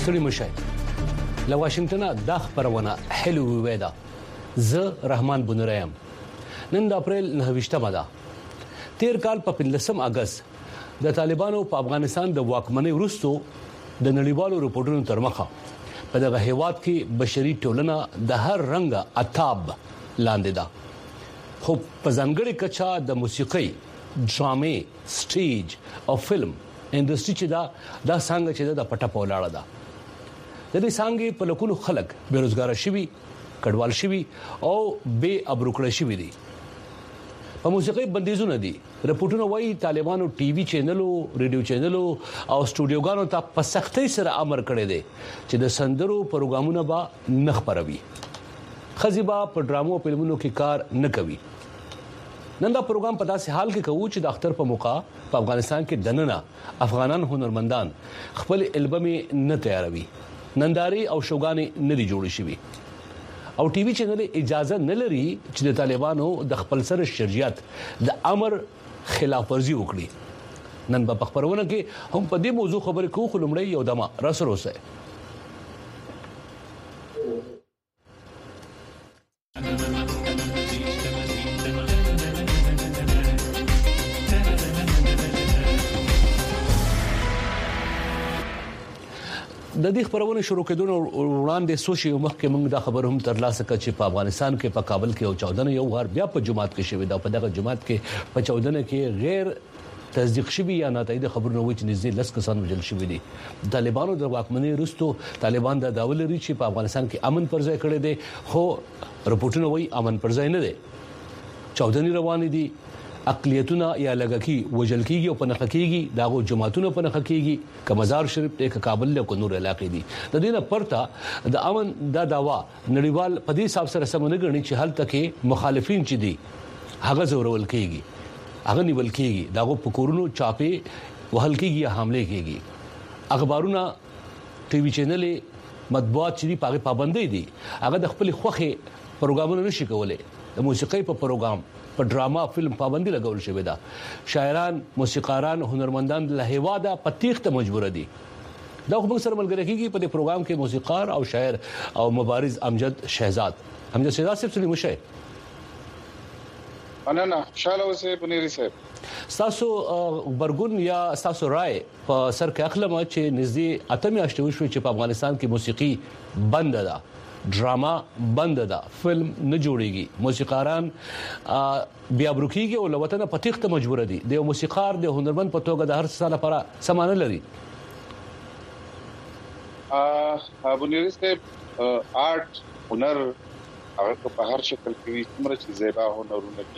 ستړي مشه له واشنگټن د خبرونه هلو ویدا ز رحمان بنرایم نن د اپریل 9 ده تیر کال په 15 اگست د طالبانو په افغانستان د واکمنۍ وروسته د نړیوالو رپورټونو تر مخه په دغه هیواد کې بشري ټولنه د هر رنګ اتاب لاندې ده خو په ځانګړي کچا د موسیقي ډرامې سټیج او فلم انډستری چې دا څنګه چې د پټه پولاړه ده د دې څنګه په لکونو خلک بیروزګار شوي کډوال شوي او بے ابروکړه شوي دي په موسیقي بندیزونه دي رپورټونه وايي طالبانو ټي وي چینلو ریډیو چینلو او سټوډیوګانو ته په سختۍ سره امر کړی دی چې د سندرو پروګرامونه به نه خبروي خزيبا په ډرامو او فلمونو کې کار نه کوي نن دا پروګرام په داسې حال کې کوي چې د اختر په موقع په افغانستان کې دننه افغانان هنرمندان خپل البم نه تیاروي ننداري او شوګانې نه دي جوړ شوي او ټي وي چینل اجازه نه لري چې د طالبانو د خپل سر شرجیات د امر خلاف ورزي وکړي نن په خبرونه کې هم په دې موضوع خبرې کوو خلمړی یو دمه راسره اوسه د دې خبرونه شروع کېدون وړاندې سوشي مخکې موږ دا خبر هم ترلاسه کړ چې په افغانستان کې په کابل کې او 14 یو غار بیا په جماعت کې شوې دا په دغه جماعت کې په 14 کې غیر تصدیق شوی یا ناتایید خبرونه وایي چې نږدې 10 کسان وژل شوي دي طالبانو د واکمنۍ وروسته طالبان د داول لري چې په افغانستان کې امن پر ځای کړی دي خو رپورټونه وایي امن پر ځای نه دي 14 روان دي اقلیتونه یا لګکی وجل کیږي او پنخ کیږي داغو جماعتونو پنخ کیږي ک مزار شریف ته کابل له کو نور علاقې دي د دې نه پرتا د امن دا داوا نړیوال په دې حساب سره سمونه غني چې حل تکي مخالفین چې دي هغه زورول کیږي هغه نیول کیږي داغو پکورونو چاپی وهل کیږي یا حمله کیږي اخبارونه ټي وي چینل مطبوعات چې په پابندۍ دي هغه د خپل خوخه پروګرامونه نشي کولای د موسیقي په پروګرام په ډراما فلم پابندي لګول شوې ده شاعران موسیقاران هنرمندان له هواده پتیخ ته مجبور دي دا خو موږ سره ملګری کیږي په دې پروګرام کې موسیقار او شاعر او مبارز امجد شهزاد صاحب سره مشه انا شاله اوسه بنيري صاحب تاسو برګون یا تاسو رائے په سر کې اخلم چې نږدې اتمه اشتوي شو چې په افغانستان کې موسیقي بند ده ډراما بند ده فلم نه جوړيږي موسیقاران بیا بروکیږي او لوطن په تخته مجبور دي د موسیقار د هنرمند په توګه د هر څه لپاره سمانه لري ابو نریسته آرت هنر هغه په هر شکل کې څومره چې زیبا هنرونه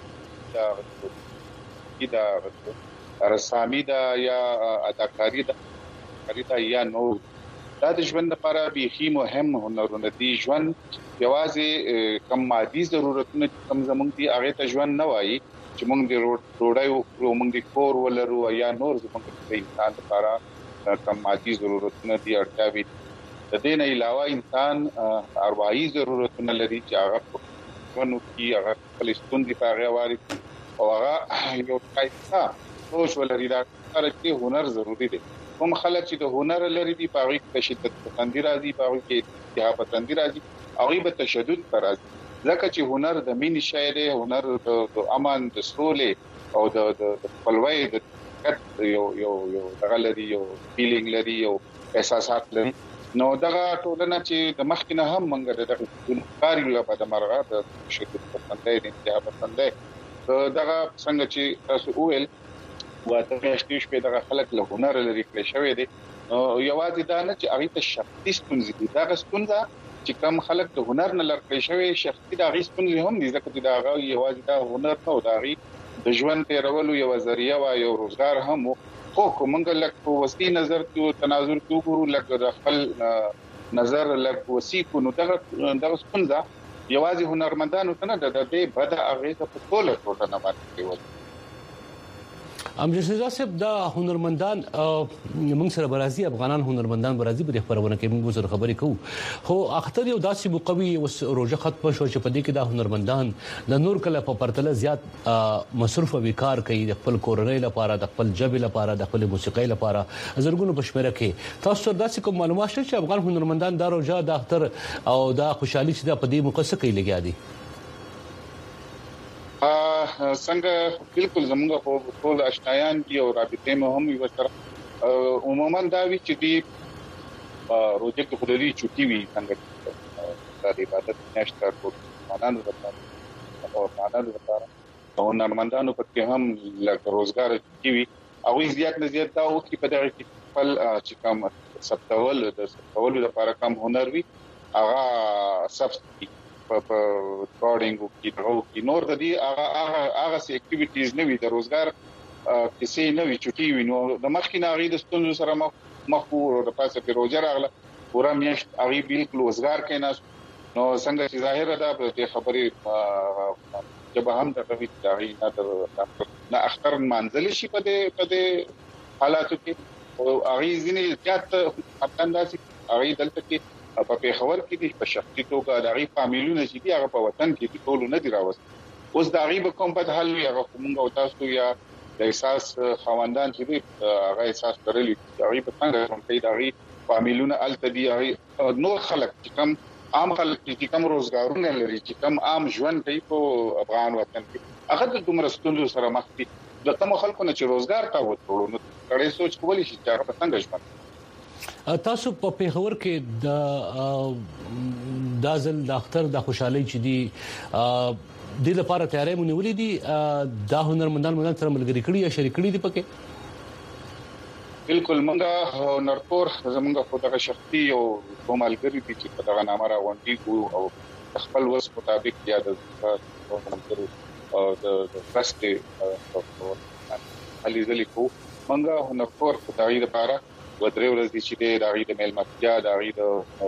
دي دا رسامي دا یا اداکاری دا یا نو دا د ژوند لپاره به مهم هنرونه دي ژوند یوازې کم مادي ضرورتونه کم زمونږ دي هغه ته ژوند نه وایي چې موږ د روډای او موږ د کور ولرو یا نور زمونږ د انسان لپاره کم مادي ضرورتونه دي اړتیاوي د دې نه علاوه انسان ارواحي ضرورتونه لري چې هغه ونو کې هغه فلسطین دی په غواري او هغه یو کایسا سوچ ولري دا چې هنر ضروری دی کوم خلک چې د هنر لري دی په هغه کې شدت پسندي راځي په هغه کې اتحاد پسندي راځي هغه به تشدد پر راځي ځکه چې هنر د مینې شاعري هنر د امن د سولې او د خپلوۍ د یو دغلري یو فیلینګ لري یو احساسات لري نو دغه ټولنه چې د مخکنه هم منګه د کاریو په د مرغه د شدت پسندي د اتحاد پسندي دغه څنګه چې تاسو وویل واته شتي شپه دغه خلک له هنر لري کړی شوی دی یوازې دا نه چې هغه ته شخصي ستونزې دي دا ستونزه چې کم خلک د هنر نه لري شوی شخصي دا غي ستونزې هم دي ځکه چې دا یوازې دا هنر نه او دا غي د ژوند تیرولو یو ذریعہ او یو روزګار هم خو کومګ لکه وستی نظر کې تناظر کې ګورو لکه خپل نظر لکه وسی کو نو دغه ستونزه یوازې هنرمندانو ته نه د دې بد اغیزه په ټوله ټولنه باندې کوي جسیزا صاحب دا هنرمندان موږ سره برازي افغانان هنرمندان برازي په خبرونه کې موږ سره خبرې کوو خو اختر یو داسې مقوي اوس روزه ختم شو چې په دې کې دا هنرمندان د نور کله په پرتله زیات مصرف او کار کوي د خپل کورنۍ لپاره د خپل جبل لپاره د خپل موسیقۍ لپاره زرګونو بشمره کې تاسو داسې کوم معلومات شته چې افغان هنرمندان دا روزه د اختر او دا خوشحالي چې په دې موقع سره کوي لګیا دي څنګه بالکل زموږ ټول آشنایان دي او رابطې مو هم یو سره عموما دا وی چې دی روزه کې خوري چټي وي څنګه د عبادت نشته ټول مانانو لپاره او نرمندانو په کې هم لکه روزګار کی وي او زیات نه زیات دا او چې په دغه کې خپل چې کوم سبتول لپاره کوم هنر وي هغه سبسټي په ریکارډینګ کې نور د دې هغه سي اکټیویټیز نه وي د روزګار کیسې نه وي چټي وي نو د مخکې ناغي د ستونزو سره مخور د پاسه په روزه راغله پورا میاشت هغه بالکل روزګار کې نه نو څنګه چې ظاهر ده په خبرې جب هم د کوي داغي نه اختر منزل شي په دې حالاتو کې او هغه ځینې زیات خپلنداسي هغه دلته کې په پیښور کې په شخصي توګه د غي فامیلونو چې دی هغه په وطن کې ټول نه دی راوست اوس د غي په کوم په حل وي هغه موږ او تاسو یا د احساس خواندان چې دی هغه احساس درلي د غي په څنګه کوم کې د غي فامیلونو الته دی هغه نور خلک چې کوم عام خلک چې کوم روزګارونه لري چې کوم عام ژوند کوي په افغان وطن کې هغه د دومره ستونزو سره مخ دي د کوم خلکو نه چې روزګار تا وټړو نو کړي سوچ کولی شي چې هغه په څنګه ژوند تاسو په پیښور کې د دازل د اختر د خوشحالي چې دی د لپاره تیارې مونږ ولې دي دا هنرمندان سره ملګری کړي یا شریک کړي دي پکې بالکل مونږه نرپور زمونږ په دغه شخصي او کومالګری دي چې په دغه نامه راوندي او خپل وس مطابق یا د علي ذلی کو مونږه نرپور په دغه لپاره ودرې ورځې چې د غي د میل ماتیا د غي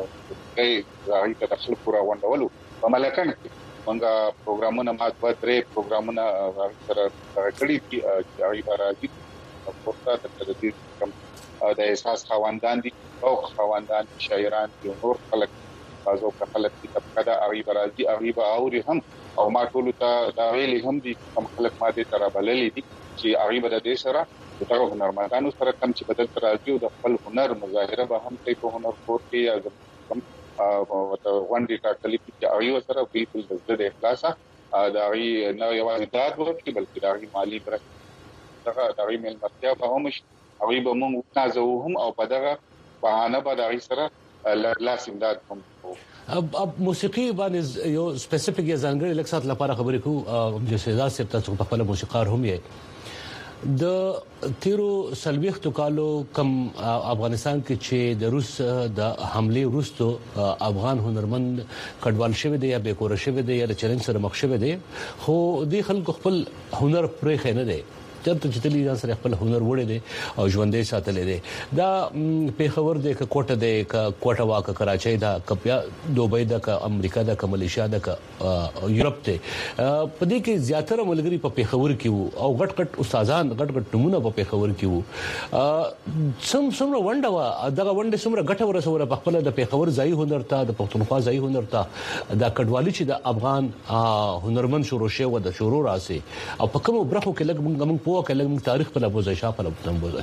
د داخل پورا وندولو په ملکان څنګه پروګرامونه مات ودرې پروګرامونه سره کړي چې غي راځي په پورته د دې کوم د احساس خواندان دي او خواندان شاعران دي نور خلک تاسو په خلک کې طبقه د غي راځي غي به اوري هم او ما ټول ته دا ویلي هم دي کوم خلک ماده تر بللې دي چې غي به د دې سره دغه هنرمندانو سره کم چې بدل تر راځي او د خپل هنر مظاهره به هم کوي په هنر کور کې یا کوم وانډي ټاکلي چې ایو سره بالکل د اخلاصه دا غي نه یو امداد ورکړي بلکې دا غي مالی برخه دا غي مل مرتیا په هم هغه به موږ تاسو هم او په دغه بهانه به دا غي سره لاس امداد هم اب موسیقي باندې یو سپیسیفیک یا ځانګړي لکسات لپاره خبرې کوو چې سزا سپ تاسو په خپل موسیقار هم یې د تیرو سلويختو کالو کم افغانستان کې چې د روس د حمله وروستو افغان هنرمند کډوال شوی دی یا بیکور شوی دی یا چیلنج سره مخ شوی دی خو د خلکو خپل هنر پرې خنه دی چرته چې تللی ځان سره خپل هنر وړي دي او ژوندې ساتلې دي دا پیښور د کوټه د کوټه واکه کراچۍ دا کپیا دوبۍ د امریکا د ملیشیا د یورپ ته په دې کې زیاتره ملګری په پیښور کې وو او غټ استادان غټ نمونه په پیښور کې وو څومره ونډه دغه ونډه څومره غټه ورسوره په خپل د پیښور ځای هنر ته د پښتونخوا ځای هنر ته دا کډوالي چې د افغان هنرمند شروع شوه د شروع راسي او په کوم برخو کې لګ موږ کله موږ تاریخ په لابوزه شاپ په لابوزه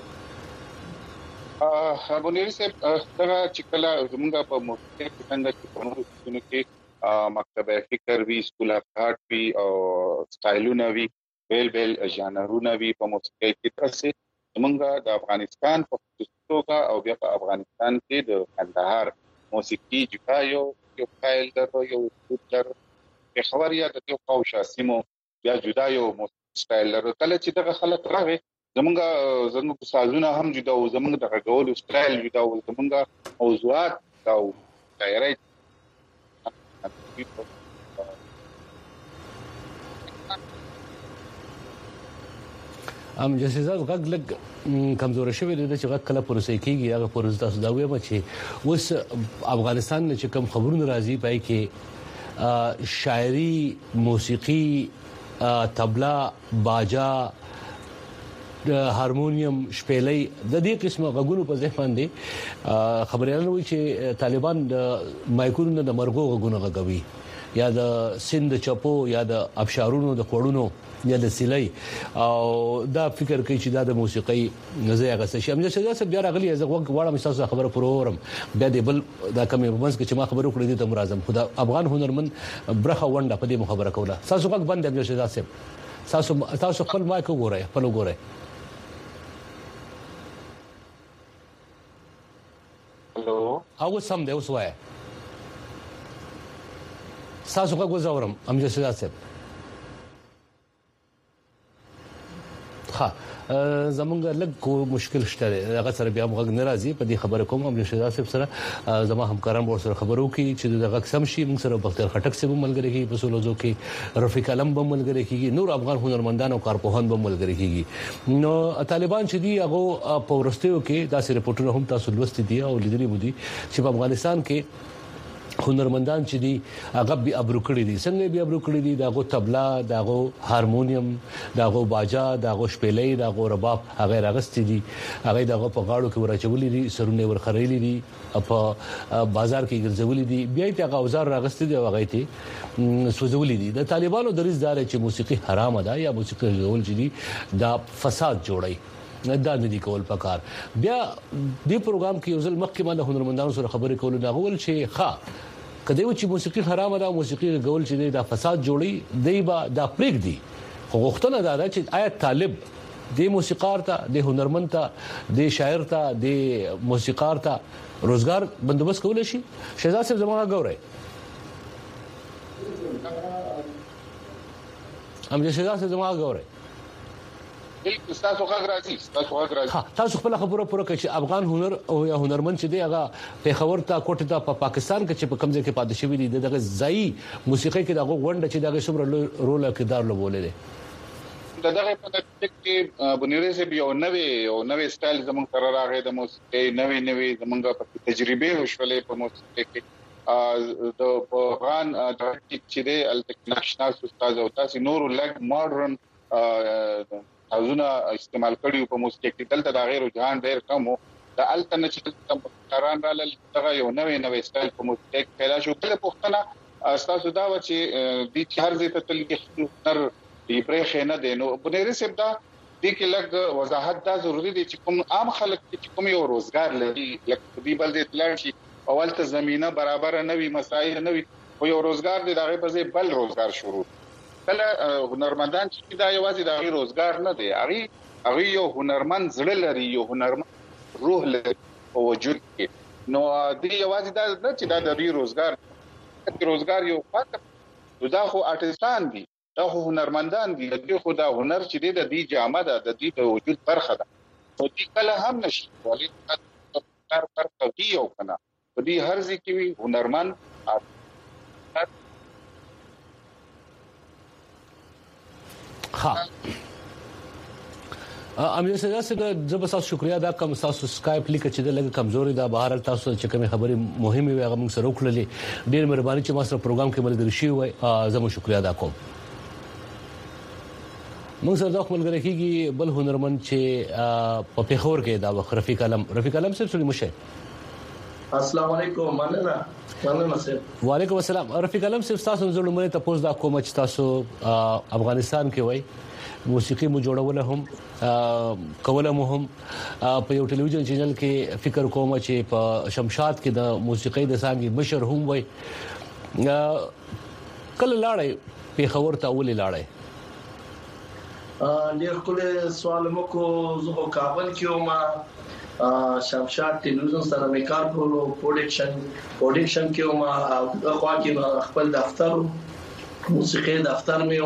ابونیر سے دا چې کله زموږ په موسیقي کې څنګه چې په نورو کې مکتبه فکر وی سکول اف آرټ وی او سټایلونه وی بیل ژانرونه وی په موسیقي کې تاسو زموږ د افغانستان په توګه او بیا په افغانستان کې د کندهار موسیقي جکایو یو فایل درو یو در په خبریا د یو قوشه سیمو بیا جدا یو سټایل لري کله چې دغه خلک راغی زموږ سازونه هم جدا او زموږ د غوړو سټایل جدا او زموږ موضوعات او شاعري جسیزات غږ لګ کمزور شوی دی چې غږ کله پروسې کیږي هغه پروسه تاسو دا وایي چې اوس افغانستان چې کوم خبرونه راځي پای کې شاعري موسیقي طبلا باجا هارمونیم شپېلې د دې قسمه غږونو په ځای باندې خبريالان وایي چې طالبان د مایکونو د مرغو غږونه غږوي یا د سند چپو یا د ابشارونو د خوړونو یا د سیلای او دا فکر کوي چې دا د موسیقي نزه هغه څه شي امجد شجاع صاحب بیا راغلی زه غواړم تاسو خبره پروګرام بیا د بل دا کوم بنس کې چې ما خبرو کړې دي ته مرزم خدا افغان هنرمند برخه ونده په دې خبره کوله تاسو غږ بند امجد شجاع صاحب تاسو خپل مایک وګورئ خپل وګورئ هلو او سم دی اوس وای تاسو غږ وزورم امجد شجاع صاحب ها زمونږ لږ مشکل شته هغه سره بیا موږ ناراضي په دې خبره کوم امجد شجاع صاحب سره زما همکاران ور سره خبرو کې چې دغه قسم شي موږ سره بختیار خټک سره ملګری کیږي په سولوزو کې رفیق علم به ملګری کیږي نور افغان هنرمندان او کارپوهان به ملګری کیږي نو طالبان چې دی هغه په ورستیو کې داسې رپورټونه هم تاسو لوستي دي او لیدلي بودي چې په افغانستان کې هنرمندان چې دي هغه به ابرو کړی دي څنګه به ابرو کړی دي داغه طبلا داغه هارمونیم داغه باجا داغه شپېلې داغه رباب هغه راغستې دي هغه داغه په غاړو کې ورچولې دي سرونه ورخړېلې دي په بازار کې ګرځولې دي بیا ته اوزار راغستې دي هغه ته سوزولې دي د طالبانو دریځ دار چې موسیقي حرام ده یا موسیقي ډول چې دي دا فساد جوړي دا نه دي کول پکار بیا دې پروګرام کې یو ځل مخکې ما د هنرمندانو سره خبرې کول نه غول چې ښه کله چې موسیقي حرام ده موسیقي غول چې دا فساد جوړي دی با دا پریک دي خو غوښتنه دا ده چې آیا طالب د موسیقار ته د هنرمند ته د شاعر ته د موسیقار ته روزګار بندوبست کول شي شهزاد صاحب زموږه غوړې هم شهزاد صاحب زموږه غوړې تاسو غږ راځي تاسو خپل خبره پوره کړئ چې افغان هنر او یا هنرمند چې دی هغه په خبر ته کوټه ته په پاکستان کې چې په کمزې کې پاتې شوی دی دغه ځای موسیقي کې دغه غونډه چې دغه څومره رول کردار لوبولې دي دغه په دې کې بنیره سه یو نوې سټایل زموږ سره راغی د موسیقي نوې زموږ په تجربه وشولې په موسیقي کې د افغان چې دی الټکناشنال استاد او تاسو نور لګ ماډرن ازونه استعمال کړي په موسیقي کې دلته د غیر جهان ډېر کم د التن چې قران را لل دغه یو نوې سټایل په موسیقي کې پیدا شو بل پښتنه تاسو دا و چې د چهار زې ته تل کې نر دی پرې نه دینو بنيري سب دا د کې لګ وضاحت دا ضروری دي چې کوم عام خلک چې کوم یو روزګار لري لکه دی بل دې تلل شي اول ته زمينه برابر نه وي مسایل نه وي او یو روزګار دی دغه په ځای بل روزګار شروع کله هنرمندان چې دا یوازې د غیر روزګار نه دی هغه یو هنرمند زړه لري یو هنرمند روح لري او وجود کې نو دی یوازې دا نه چې دا د روزګار یو فقط دا خو آرټستان دي دا خو هنرمندان دي د خو دا هنر چې د دې جامه ده د دې د وجود برخه ده او دې کله هم نشي ولې پر توتی او کنه په دې هر ځکه وی هنرمند ها امیر سجاد صاحب زبر شکریا دا کوم تاسو سکایپ لیک چې د لګ کمزوري دا بهر تاسو چې کوم خبرې مهمه وي هغه موږ سره وکړلې ډیر مهرباني چې ما سره پروګرام کې ملګری شي وای زموږ شکریا ادا کوم موږ سره د ملګری کېږي بل هنرمند چې په پیښور کې دا رفیق علم صاحب سره مشه السلام علیکم مننه سر وعلیکم السلام رفیق علم صاحب تاسو زړه مې تاسو دا کوم چې تاسو افغانستان کې وای موسیقي مو جوړول هم کوله مو هم په یو ټلویزیون چینل کې فکر کوم چې په شمشاد کې د موسیقي د سانګي مشر هم وای کله لاړې په خبر ته ولې لاړې ډیر کله سوال مو کو زه کابل کې وم شمشاد ټلویزیون سره مې کار کولو پروډکشن کې وم خو کې خپل دفتر موسیقي دفتر مې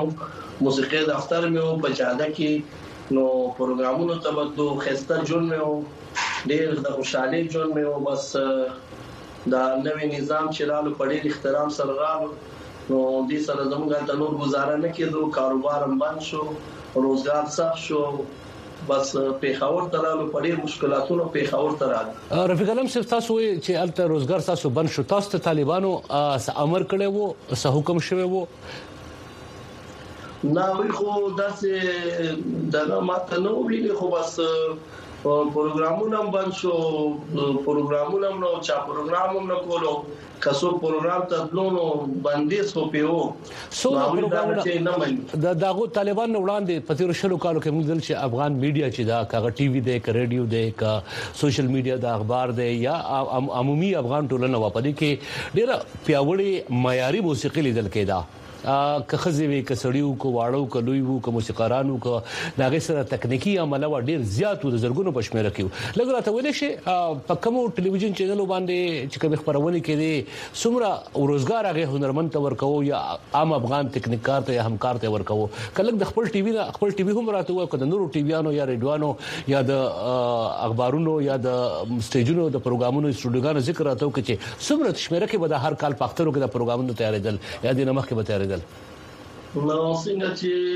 په جاده کې نو پروګرامونو تبدو خسته جون مې ډېر د خوشاله جون مې بس دا نوې نظام چې رالو په ډېر احترام سره رالو نو دې سره زموږ د نور گزاره نه کېدو کاروبار هم بند شو روزګار سخت شو بس پیښور ته رالو په ډېر مشکلاتونو پیښور ته رالو رفیق علم صاحب تاسو چې الته روزګار تاسو بند شو تاسو ته طالبانو امر کړی وو څه حکم شوی وو وی خو داسې دغه ماته نو ویلي خو بس پروګرامونه بند شو پروګرامونه نو چا پروګرام نو کولو کسو پروګرام ته دلونو بندیز خو پیو سو پروګرام د داغو طالبان وړاندې په تیر شلو کالو کې موږ دل چې افغان میډیا چې دا کاغه ټي وي دی ک ریډیو دی ک سوشل میډیا د اخبار دی یا عمومي افغان ټولنه واپدې کې ډیره پیاوړی معیاري موسیقي لیدل کېدا که خزوي ک سړیو کو واړو ک لوی وو ک موسیقارانو ک داغه سره تکنیکی عمله و ډیر زیات د زرګونو پښمه رکیو لګ راته ولې شي په کومو ټلویزیون چینل باندې چې کوم خبرونه کړي سمره روزګار هغه هنرمند تور کو یا عام افغان تکنیکار ته یا همکار ته ورکو کله د خپل ټي وي هم راته و ک د نورو ټي ویانو یا ریډیوانو یا د اخبارونو یا د سټیجونو د پروګرامونو سټوډیوګانو ذکر راته و چې سمره تشمیره کې به هر کال پخترو کې د پروګرامونو تیارېدل یا د نمخ کې به تیارېدل نو څنګه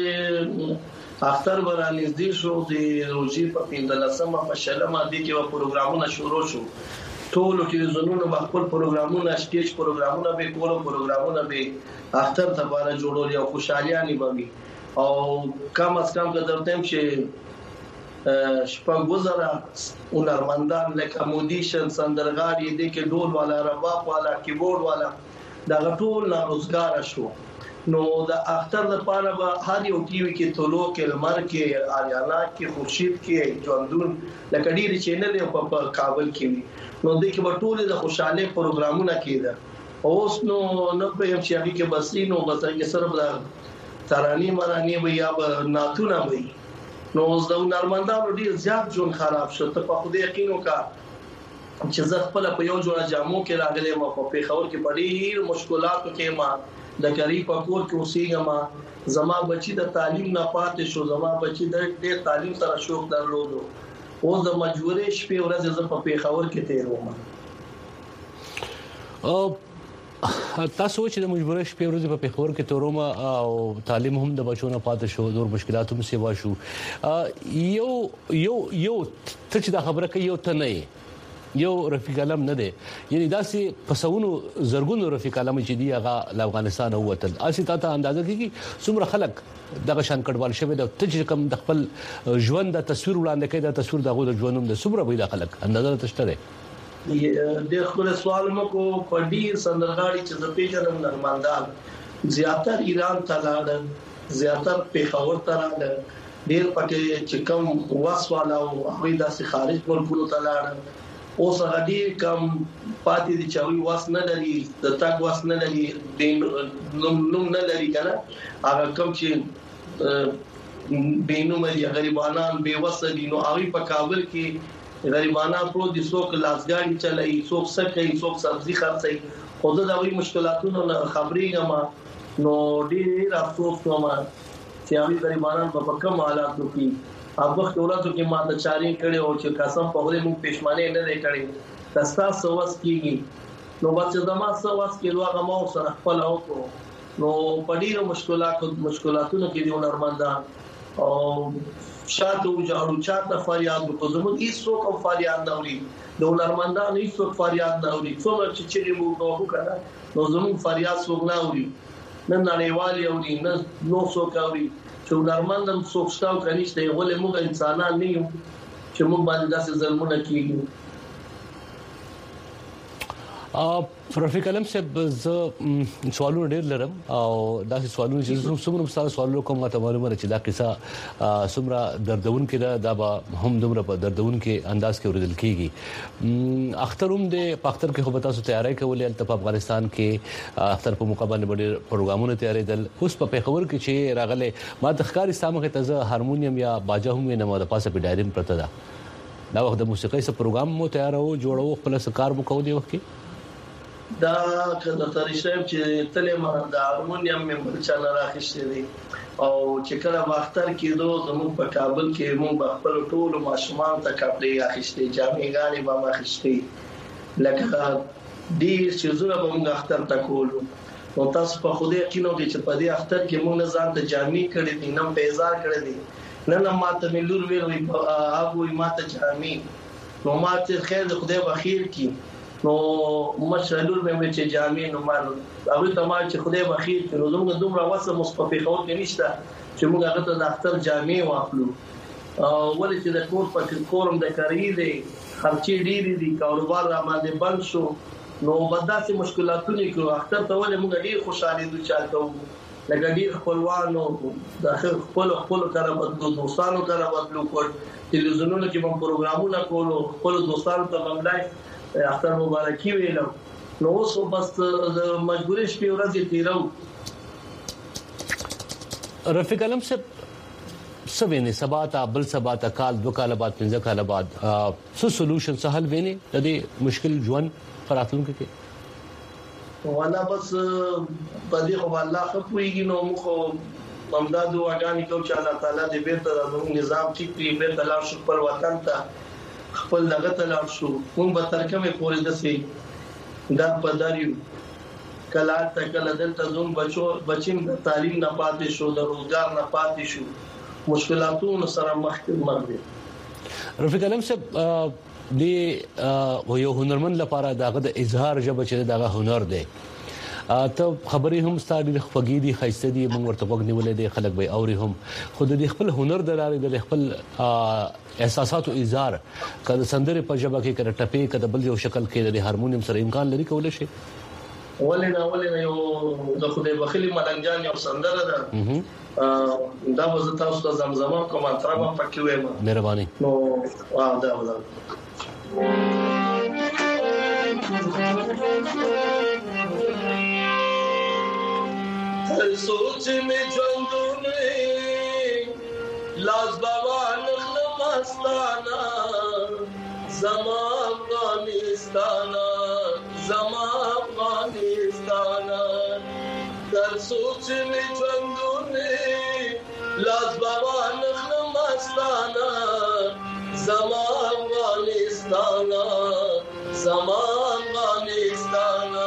چې اختر ورانې دي شو د روزي په 15مه په شلمه دي کې پروګرامونه شروع شو ټول ټلویزیونونو په خپل پروګرامونه سټیج پروګرامونه به کولو پروګرامونه به اختر ته باندې جوړول او خوشاليانې به او کم از کم د درتم چې شپږ وزره هنرمندان لکه مودیشن سندرغاړي دي کې ډول والا رباب والا کیبورډ والا دا ټول روزګار شو نو د اختر لپاره به هر یو ټي وي کې تولو کې لمر کې آریانا کې خورشید کې ژوندون لکه ډیری چینل په کابل کې نو د کې به ټول د خوشاله پروګرامونه کېده اوس نو په یم چې هغه کې بسې نو بس کې صرف د ترانې مرانې وي یا ناتونه وي نو د نرمندانو ډیر زیات جون خراب شو ته په خوده یقین وکړه چې زه خپل په یو جوړه جامو کې راغلم په پیښور کې په ډیر مشکلاتو کې ما د کری په کور کې اوسېږم زما بچی د تعلیم نه پاتې شو زما بچی د تعلیم سره شوق درلود او د مجبورې شپې ورځې ز په پیښور کې تیروم او تاسو چې د مجبورې شپې ورځې په پیښور کې تیروم او تعلیم هم د بچو نه پاتې شو نور مشکلات هم سیوا شو یو ته چې دا خبره کوي یو ته نه یو رفیق علم نه دی یعنی داسې پسونو زرګونو رفیق علم چې دی هغه افغانستان ووتل اسی ته اندازه کیږي څومره خلک دغه شان کډوال شوی د ته کوم د خپل ژوند د تصویر وړاندې کوي د تصویر دغه د ژوندوم د څومره وی د خلک اندازه تشته دی د خپل سوال مکو په ډیر سندرغاړي چې د پیژنم نرمندان زیاتره ایران ته لاړل زیاتره پیښور ته لاړل ډیر پکې چې کوم واسواله او هغه داسې خارج ملکونو ته لاړل اوس هغه ډیر کم پاتې دي چې وی واس نه لري د تاګ واس نه لري د نوم نه لري کنه هغه کم چې بینومه دي غریبانان بے وسه دي نو هغه په کابل کې غریبانان پرو دي څوک لاسګاډي چلایي څوک سکه څوک سبزي خرڅي خو دا وی مشکلاتونو خبرېږم نو ډیر افسوس کوم چې هغه غریبانان په کوم حالاتو کې هغه ټولاتو کې ماته چاري کړي او چې قسم په غوړې موږ پښمنه نه دی کړی تاسو سوس کیږي نو بچ زما سوس کې لوغه مو سره خپل او نو پډیرو مشکلاتونو کې دی نرمندان او شاته وجاړو چاته فریاد کو زموږ هیڅ څوک فریاد نه اوري د نرمندان هیڅ څوک فریاد نه اوري څومره چې موږ وکړه نو زموږ فریاد څوک نه اوري نه نړیوالي اوري نه نو څوک اوري چې نرمندم څوک ستاو کنيشته ولې موږ انسانان نه یو چې موږ باندې داسې ظلمونه کیږي رفیق علم صاحب ز سوالونه ډېر لرم او دا سوالونه چې څومره مستعار سوالونه کوم ته معلومه چې دا قصه څومره دردون کې دا به هم دومره په دردون کې انداز کې ورېدل کیږي اختروم د پختر کې خو به تاسو تیاری کولې په افغانستان کې اختر په مقابله باندې پروګرامونه تیارېدل اوس په پیښور کې چې راغله ما د ښکاری سامغه ته هارمونیم یا باجه هم نه مو د پاسه په ډایرین پرته دا وخت د موسیقۍ سره پروګرام مو تیارو جوړو خپل کار مو کو دی وخت کې دا کله تاریخ چې تلې ما د هارمونیم ممبر چانه راخښتې دي او چې کله واختر کېدو زموږ په کابل کې موږ خپل ټول ماشومان ته کپړې اخیستې جامې غالي به اخیستې لکه ډیر چې زړه به موږ اختر ته کولو نو تاسو په خوده یقینو کې چې په دې اختر کې موږ نه ځان ته جامې کړې دي نه پیزار کړې دي نه ماته ملور ویل هغه ماته جامې نو ماته خیر د خدای بخیر کی نو مشهور مې چې جامع نو مان هغه تمام چې خدای بخیر چې نو دومره واسه مصطفی خو کې نشته چې موږ هغه ته د اختر جامع واخلو ولې چې د کور په کورم د کاری دی خرچې ډېری دي کاروبار را باندې بند شو نو بداسې مشکلاتونه کې اختر ته ولې موږ ډېر خوشاله دي چې تاسو لکه ډېر خپلوانو د خپل کار بدلو دوستانو کار بدلو کول تلویزیونونو کې هم پروګرامونه کولو خپل دوستانو ته مملای اختر مبارکي ویلو نو اوس بس مجبورې شپې ورځې تیرو رفیق علم صاحب سوینه سباته بل سباته کال 2 کال بعد 15 کال بعد څه سولوشن سهل ویني د دې مشکل ژوند فراتلونکو کې وانا بس پدې خو الله خپويږي نو مخ ممداد واغانی کو چې الله تعالی دې بیرته د نظام ټیک کړي بیرته لار شو پر وطن ته خپل دغه تلار شو موږ به ترکمه پورې دسي دا پداریو کله تکل دلته زوم بچیم د تعلیم نه پاتې شو د روزګار نه پاتې شو مشکلاتونو سره مخ دي رفیق علم صاحب دی یو هنرمند لپاره داغه د اظهار جبه چې داغه هنر دی ته خبرې هم ستاسو خپګی دي خاصه دي موږ ورته وګنیولې دي خلک به اوري هم خود د خپل هنر دلاري د خپل احساسات او اظهار کله سندره په جبه کې کړه ټپې کده بل یو شکل کې د هارمونیم سره امکان لري کول شي ولنه یو د خدای بخیلی ملنګجان یو سندره ده دا وز تاسو د زمزمه کوم تر ما پکې وایم مهرباني نو دا ودا سوچ می ژوندونه لاس باوان خلمستانا زما افغانستانا زما افغانستانا در سوچ می ژوندونه لاس باوان خلمستانا زما افغانستانا زما افغانستانا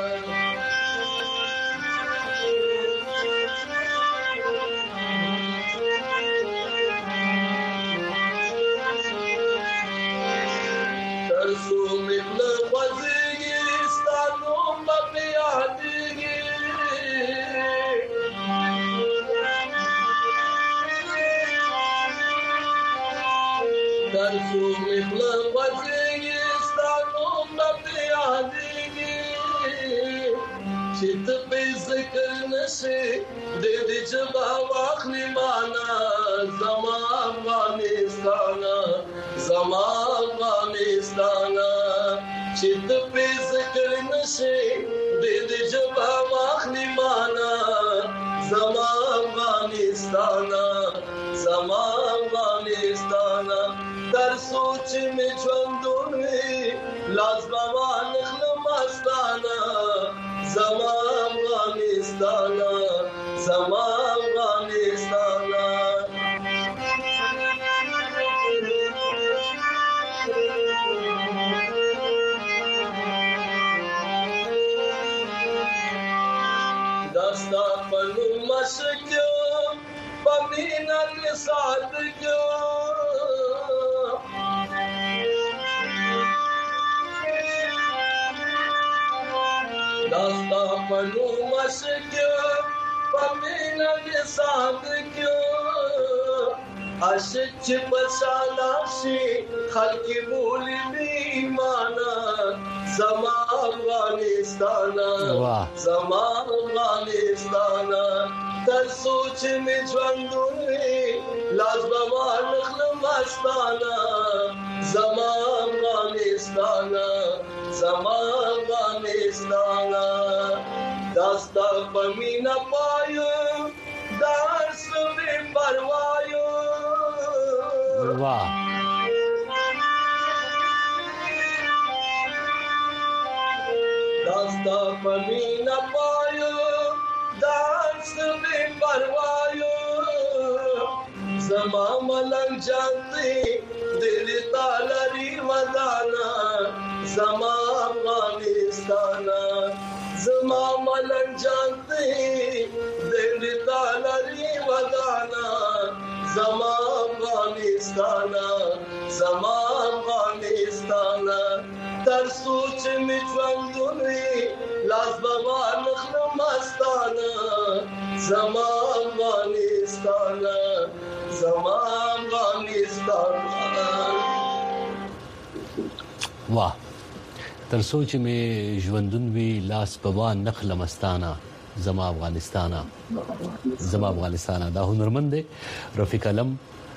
چت په ذکر نشي د دې جبا واخلي معنا زما افغانستان زما افغانستان چت په ذکر نشي د دې جبا واخلي معنا زما افغانستان زما افغانستان در سوچ می ژوندونه لاس باوان خلمستانا زما افغانستان زما افغانستان دستا پنو مشکو پمینا کے ساتھ کیوں داستا پنو مشکو پمینا کے ساتھ کیوں عاشق چپ سالاشی خلقی بولی بیمانا زما افغانستان زما افغانستان در سوچ می ژوندونه لاس باوان خلمستانا زما افغانستان زما افغانستان داستا پمینا پایو دارس بی پروایو واہ داستا پمینا پایو دارس بی پروایو زما ملنگ جانتی دل تالری ودانا زما افغانستان زما ملنگ جانتی دل تالری ودانا زما افغانستان زما افغانستان در سوچ می ژوندونی لاس بابا نخلم استانه زما افغانستان वाह تر سوچ می ژوندون وی لاس بابا نخلم استانه زما افغانستان دا هنرمند دی رفیق علم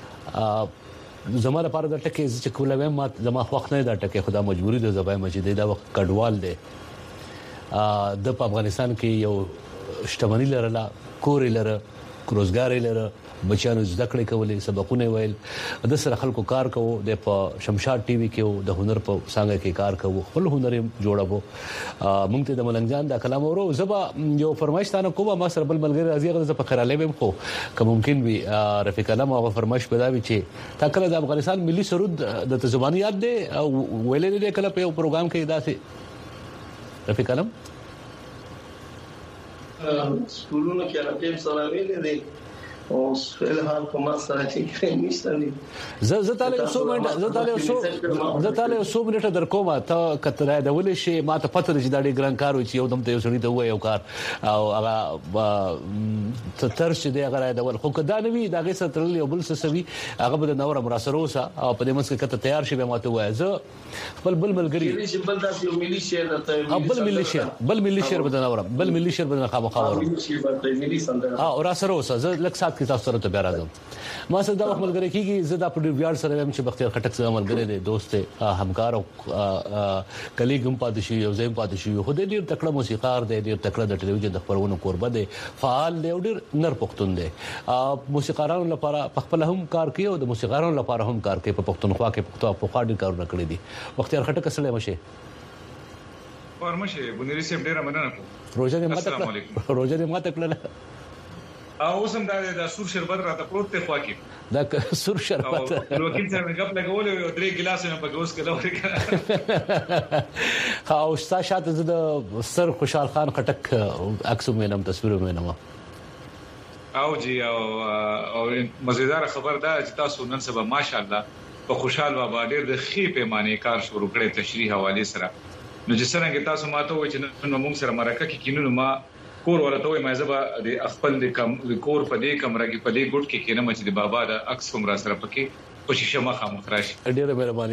زما لپاره د ټکي چې کوله ما زما وخت نه دا ټکي خدا مجبوری د زبای مجید دا وخت کډوال دی د افغانستان کې یو شتمنی لرله کور لرله روزګار لرله بچانو زده کړې کولې سبقونه ویل د سره خلکو کار کوو د شمشاد ټي وي کې د هنر په څنګه کې کار کوو خپل هنر جوړاوه مونږ ته د ملنګ جان دا کلام اورو زبا یو فرمایش تانه کومه ما سره بل ملګری راځي غوښته په خراله به خو که ممکن وي رفیق علم او فرمایش پیدا وي چې تا کله د افغانستان ملي سرود د زبانی یاد دی او ویلې دې کله په یو پروګرام کې داسې رفیق علم سکولونو کې راځم سره ویلې دي او فلحال کومه سره چې نشته دي زه تعالی 100 منټه در کومه ته کتره د ولې شي ما ته پته چې دا ډېر ګران کار و چې یو دم ته یو سړی ته وای یو کار او هغه ترش دې هغه د ول خو کدا نوي دا غي سترل یو بل سوي هغه به د نور مراسروسه او په دې منځ کې کته تیار شي به ماته وای زه خپل بل ملګری بل داسې یو ملي شعر ته بل ملي شعر به نور بل ملي شعر به خامخاور او راسروسه زه لک سات کې تاسو سره ته بیا راځم ما سره دا وخت ملګری کیږي زه دا په ډیر ویاړ سره هم چې بختیار خټک سره ملګری دی دوست همکار او کلیګم پاتې شي او زم پاتې شي خو دې ډیر تکړه موسیقار دی ډیر تکړه د ټلویزیون د خبرونو قربت دی فعال دی او ډیر نر پښتون دی موسیقارانو لپاره خپل هم کار کوي او د موسیقارانو لپاره هم کار کوي په پښتونخوا کې په خاطر کارونه کړی دي بختیار خټک سره مشه ورمشه بنيري سیم ډیر مننه روزه دې ماته کړل او سم دا سور شربت راته پروت ته خوا کې دا سور شربت وکیل صاحب غپ لګول او درې ګلاسونه په ګوس کې لوري او شاته د سر خوشحال خان خټک عکس مینم تصویر مینم او جی او مزیدار خبر دا چې تاسو نن سبا ماشاءالله په خوشحال بابا ډېر د خې پیمانه کار شروع کړی تشریح حواله سره نو چې څنګه تاسو ماته وایي چې نن موږ سره مرکه کې کینو ما کور ورته وای مې زبا د خپل د کور په دې کمره کې په دې ګډ کې کینم چې د بابا د عکس کوم را سره پکې کوشش ما خامخ راشي ډېر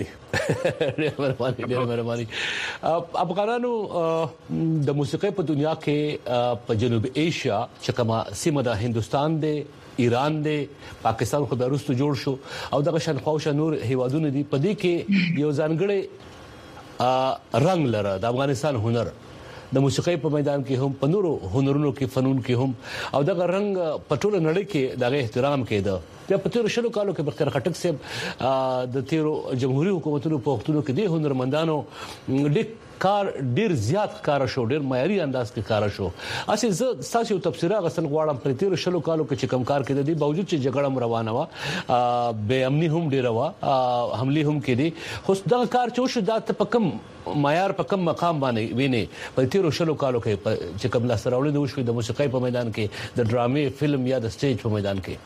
مهرباني افغانانو د موسیقۍ په دنیا کې په جنوب ایشیا چې کومه سیمه د هندستان دی ایران دی پاکستان خو به وروسته جوړ شو او دغه شان خوښ نور هیوادونه دي په دې کې یو ځانګړی رنگ لره د افغانستان هنر د موسیقۍ په میدان کې هم په نورو هنرونو کې فنون کې هم او دغه رنگ په ټوله نړۍ کې دغه احترام کېده بیا په تیر شلو کالو کې بختیار خټک صاحب د تیرو جمهوریت حکومتونو په وختونو کې د هنرمندانو ډیر زیات کار شو ډیر معیاري انداز کې کار شو اسی زه تاسو تفسیره غسل غواړم پر تیر شلو کالو کې چې کم کار کړی دی باوجود چې جګړه روانه و بے امني هم ډیر و حمله هم کړي خو دا کار چې شو دا په کم معیار په کم مقام باندې ویني په تیر شلو کالو کې چې کوم لاس راوړل د وشو د موسیقۍ په میدان کې د ډرامې فلم یا د سټیج په میدان کې